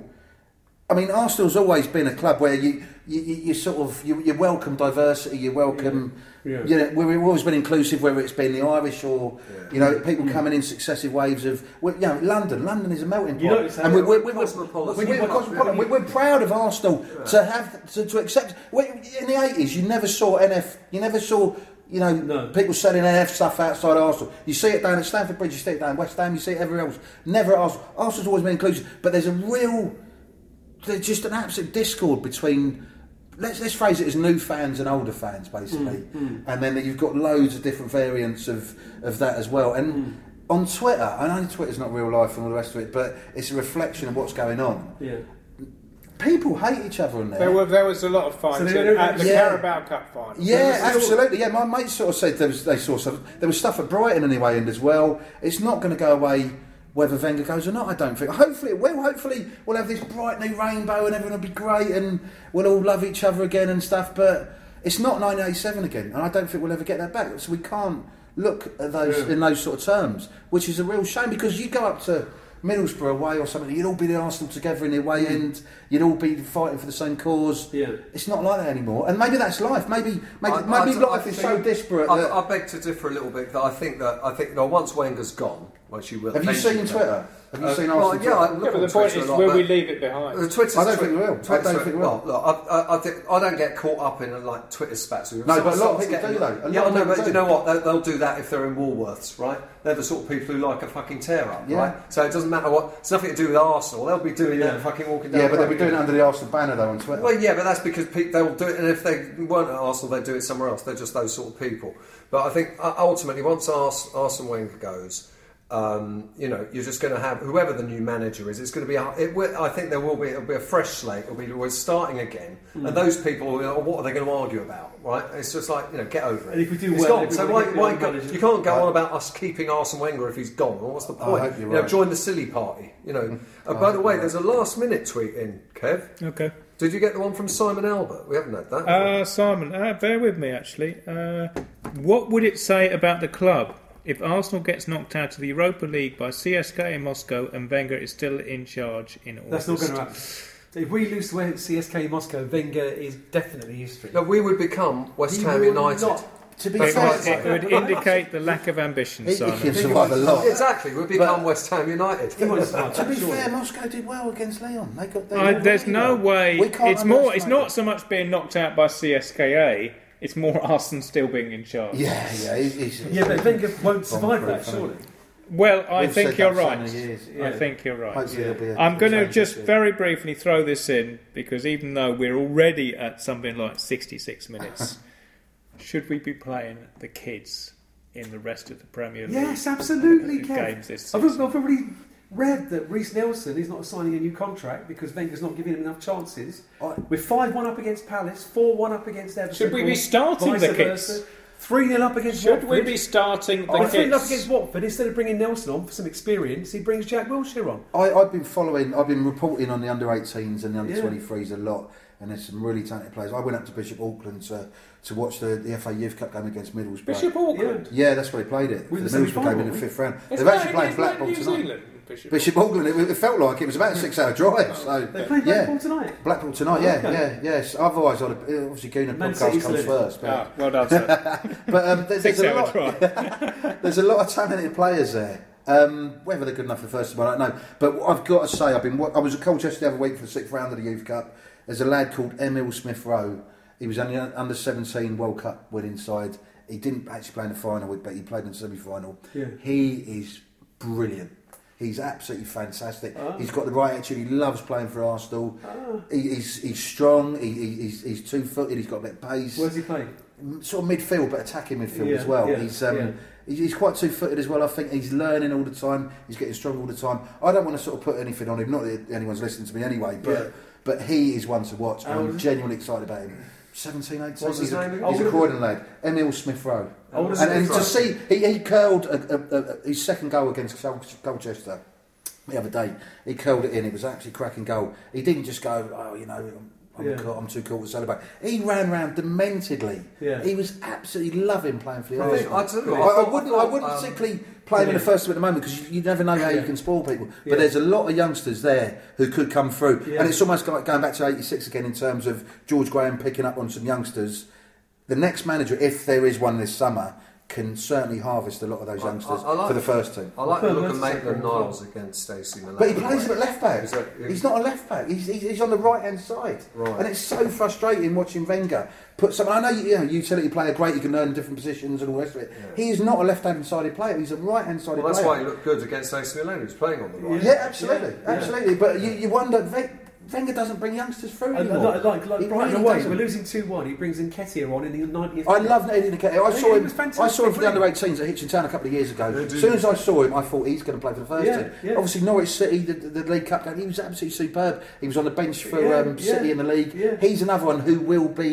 I mean, Arsenal's always been a club where you you, you, you sort of you, you welcome diversity, you welcome, Yeah. you know, we've always been inclusive, whether it's been the Irish or Yeah. you know people coming in successive waves of, well, you know, London. London is a melting pot, You notice how and we're, we're, we're, Cosmopolitan. we're, we're, cosmopolitan. We're, we're proud of Arsenal to have to, to accept. we- In the eighties, you never saw N F, you never saw. You know, No. people selling N F stuff outside Arsenal. You see it down at Stamford Bridge, you see it down at West Ham, you see it everywhere else. Never at Arsenal. Arsenal's always been inclusive, but there's a real, there's just an absolute discord between, let's let's phrase it as new fans and older fans, basically. Mm, And then you've got loads of different variants of, of that as well. And Mm. on Twitter, I know Twitter's not real life and all the rest of it, but it's a reflection of what's going on. Yeah. People hate each other in there. There, were, there was a lot of fights So there- at the Yeah. Carabao Cup final. Yeah, There was still- absolutely. Yeah, my mate sort of said there was, they saw some, there was stuff at Brighton anyway, and as well, it's not going to go away whether Wenger goes or not. I don't think. Hopefully, it will. Hopefully, we'll have this bright new rainbow, and everyone will be great, and we'll all love each other again and stuff. But It's not nineteen eighty-seven again, and I don't think we'll ever get that back. So we can't look at those Yeah. in those sort of terms, which is a real shame because you go up to Middlesbrough away or something, you'd all be the Arsenal together in the away end, you'd all be fighting for the same cause. Yeah. It's not like that anymore, and maybe that's life. Maybe maybe, I- maybe I- life I is think- so disparate. I, that, I beg to differ a little bit. That I think that I think that once Wenger's gone, once you will. have you eventually seen go. Twitter? Have you Uh, seen well, Arsenal yeah, I Twitter? look Yeah, but on the point Twitter is, a lot, will but- we leave it behind? Uh, Twitter's I don't Twi- think we will. I Twitter's don't Twi- think we will. Well, look, I, I, I, think, I don't get caught up in like Twitter spats. With No, some- but a lot of someone's people getting- do, though. A Yeah, lot I of know, people but do. you know what? They'll, they'll do that if they're in Woolworths, right? They're the sort of people who like a fucking tear up, Yeah. right? So it doesn't matter what. It's nothing to do with Arsenal. They'll be doing Yeah. that fucking walking down. Yeah, the but they'll road. be doing it under the Arsenal banner though on Twitter. Well, yeah, but that's because pe- they'll do it, and if they weren't at Arsenal, they'd do it somewhere else. They're just those sort of people. But I think uh, ultimately, once Ars- Arsene Wenger goes, um, you know, you're just going to have whoever the new manager is. It's going to be. A, it will, I think there will be. It'll be a fresh slate. It'll be we're starting again, Mm. and those people, you know, what are they going to argue about? Right? It's just like you know, get over it. And if we do It's well, gone. maybe So we why, get the why other go, manager. you can't go I- on about us keeping Arsene Wenger if he's gone. Well, what's the I point? hope you're you know, right. join the silly party. You know. Uh, I by hope the way, you're there's a last minute tweet in, Kev. Okay. Did you get the one from Simon Albert? We haven't had that. Uh, Simon, uh, bear with me actually. Uh, what would it say about the club if Arsenal gets knocked out of the Europa League by C S K A Moscow and Wenger is still in charge in August? That's not going to happen. If we lose to C S K Moscow, Wenger is definitely history. No, we would become West He Ham will United. not. To be It fair, would, it would indicate the lack of ambition, he, he Simon. can survive a lot. Exactly, we'd become West Ham United. He won't survive To that, be surely. fair, Moscow did well against Leon. They got. They I, got there's really no well. way. We can't It's more. It's underestimate not it. so much being knocked out by C S K A. It's more Arsenal still being in charge. Yeah, yeah, he's, he's, Yeah, but Wenger won't survive Bomb-proof, that, hasn't surely. Well, I We've think said you're that so right. many years. I Yeah. think you're right. Hopefully there'll be a I'm going to change just this year. very briefly throw this in because even though we're already at something like sixty-six minutes, should we be playing the kids in the rest of the Premier League? Yes, absolutely, Kev. Games this I've, season? I've already read that Reece Nelson is not signing a new contract because Wenger's not giving him enough chances. I- We're five one up against Palace, four one up against Everton. Should we be starting vice the versa, kids? three nil up against Should we Watford. be starting the We're three nil up kids? against Watford. Instead of bringing Nelson on for some experience, he brings Jack Wilshere on. I, I've been following, I've been reporting on the under eighteens and the under Yeah. twenty-threes a lot, and there's some really talented players. I went up to Bishop Auckland to, to watch the, the F A Youth Cup game against Middlesbrough. Bishop Auckland. Yeah, that's where they played it. With the the Middlesbrough game in semi-final, the fifth round. It's They've not- actually played it's not Blackpool New tonight. Zealand, Bishop. Bishop Auckland, it, it felt like it was about a six hour drive. So They're playing yeah. Blackpool tonight. Blackpool tonight, yeah, Okay. yeah, yes. Otherwise, I'd have, obviously, Gooner Man podcast City's comes living. first. But, Ah, well done, sir. but um, there's, Six there's, a hour lot, try. there's a lot of talented players there. Um, whether they're good enough for the first time, I don't know. But I've got to say, I've been. I was at Colchester the other week for the sixth round of the Youth Cup. There's a lad called Emil Smith Rowe. He was on the under seventeen World Cup winning side. He didn't actually play in the final, but he played in the semi-final. Yeah. He is brilliant. He's absolutely fantastic. Ah. He's got the right attitude. He loves playing for Arsenal. Ah. He, he's he's strong. He, he, he's he's two-footed. He's got a bit of pace. Where's he playing? Sort of midfield, but attacking midfield Yeah, as well. yeah, he's um, yeah. he's he's quite two-footed as well. I think he's learning all the time. He's getting stronger all the time. I don't want to sort of put anything on him. Not that anyone's listening to me anyway, but Yeah. but he is one to watch. How old I'm is he? genuinely excited about him. seventeen, eighteen. What's his he's a, name again? he's a Older- Croydon lad. Emil Smith Rowe. Older And, than and Smith to Rowe. see, he, he curled a, a, a, his second goal against Col- Colchester the other day. He curled it in. It was actually a cracking goal. He didn't just go, oh, you know, I'm, I'm, Yeah. cool, I'm too cool to celebrate. He ran round dementedly. Yeah. He was absolutely loving playing for the I think- Arsenal. I tell you I, what, I I thought- wouldn't, I I thought, wouldn't um, particularly play him in the yeah. first team at the moment because you, you never know how Yeah. you can spoil people. But Yeah. there's a lot of youngsters there who could come through, Yeah. and it's almost like going back to eighty-six again in terms of George Graham picking up on some youngsters. The next manager, if there is one this summer, can certainly harvest a lot of those I- youngsters I- I like- for the first team. I like the Well, look of that's Maitland second Niles against Stacey Malone. But he plays him at left back. Is that- He's not a left back. He's, he's, he's on the right hand side, Right. and it's so frustrating watching Wenger put someone. I know you, you know utility player, great. You can learn different positions and all the rest of it. Yeah. He is not a left hand sided player. He's a right hand sided Well, that's player. why he looked good against Stacey Malone. He was playing on the right. Yeah, absolutely, Yeah, yeah. absolutely. But you, you wonder, Wen- Wenger doesn't bring youngsters through And anymore. like, like, like He Brighton really away, doesn't. we're losing two one. He brings in Ketia on in the ninetieth. I love Eddie Nketiah. I Yeah, saw he him. was fantastic, I saw him for the wasn't under eighteens at Hitchin Town a couple of years ago. Yeah, As do soon you? as I saw him, I thought he's going to play for the first Yeah, team. yeah. Obviously, Norwich City, the, the League Cup game, he was absolutely superb. He was on the bench for Yeah, um, City yeah, in the league. yeah. He's another one who will be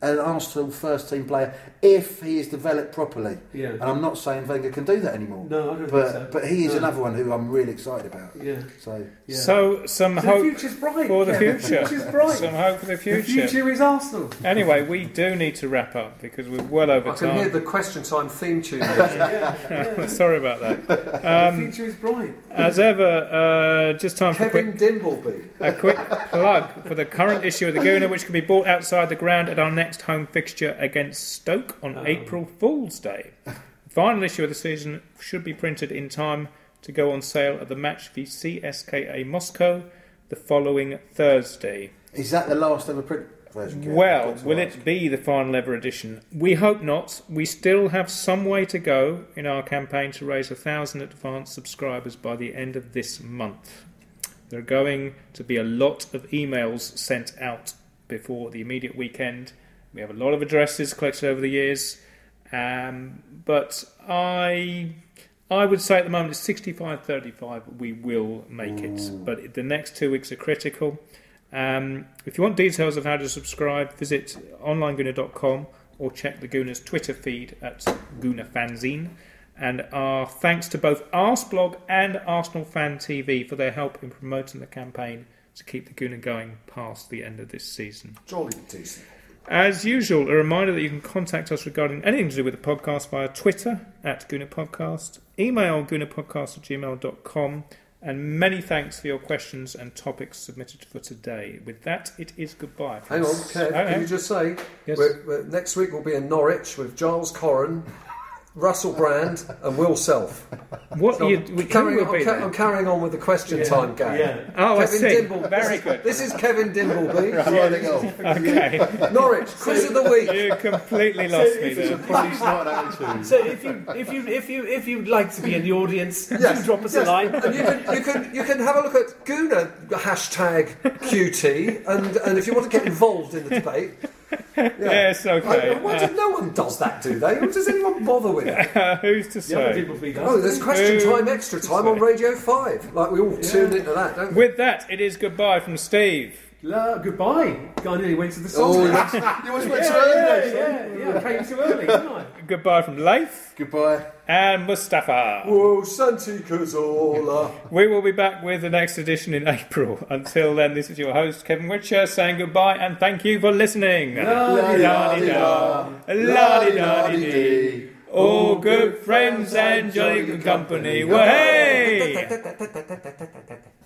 an Arsenal first team player if he is developed properly. Yeah. And I'm not saying Wenger can do that anymore. No, I don't but, think so. But he is No. another one who I'm really excited about. Yeah. So, yeah. So, some So hope the future's bright. for the Kevin. future. The future's bright. Some hope for the The future. future is Arsenal. Anyway, we do need to wrap up because we're well over I can hear time. the question time theme tune. yeah, yeah. Sorry about that. the future is bright. As ever, uh, just time for a quick Kevin Dimbleby. A quick plug for the current issue of the Gooner, which can be bought outside the ground at our next home fixture against Stoke on Oh. April Fool's Day. The final issue of the season should be printed in time to go on sale at the match v C S K A Moscow the following Thursday. is that the last ever print version? Kev? Well, I've got to will ask. it be the final ever edition? We hope not. We still have some way to go in our campaign to raise a thousand advanced subscribers by the end of this month. There are going to be a lot of emails sent out before the immediate weekend. We have a lot of addresses collected over the years, um, but I I would say at the moment it's sixty-five thirty-five. We will make it, but the next two weeks are critical. Um, if you want details of how to subscribe, visit online gooner dot com or check the Gooner's Twitter feed at Gooner Fanzine. And our thanks to both Arsblog and Arsenal Fan T V for their help in promoting the campaign to keep the Gooner going past the end of this season. Jolly decent. As usual, a reminder that you can contact us regarding anything to do with the podcast via Twitter at Gooner Podcast, email goonerpodcast at gmail dot com, and many thanks for your questions and topics submitted for today. With that, it is goodbye. Hang on, Kev, Oh, can yeah. you just say, Yes. we're, we're, next week we'll be in Norwich with Giles Corran, Russell Brand and Will Self. What So you, I'm, who carrying, will be I'm, ca- there? I'm carrying on with the question Yeah, time game. yeah. Oh, I Kevin see. Dimble. Very good. This is Kevin Dimbleby. Signing off. Okay, Norwich, quiz of the week. you completely lost me if there. Probably start that too. So if you if you if you if you'd like to be in the audience, Yes, do drop us yes. a line. And you can, you can you can have a look at Gooner hashtag Q T, and, and if you want to get involved in the debate, Yes, okay. I, why did, no one does that, do they? Or does anyone bother with it? Uh, who's to The other say? people feed Oh, us. there's question Who- time, extra time on Radio Five. Like we all tune into that, don't we? With that, it is goodbye from Steve. La, goodbye. Guy nearly went to the Oh, song. you went, you went too yeah, early. yeah, yeah, yeah. I came too early, didn't I? Goodbye from Leif Goodbye. and Mustafa. Whoa, Santi Cazorla. We will be back with the next edition in April. Until then, this is your host, Kevin Witcher, saying goodbye and thank you for listening. La-di-da, la-di-da-di-dee. All good friends and jolly good company. Well, hey!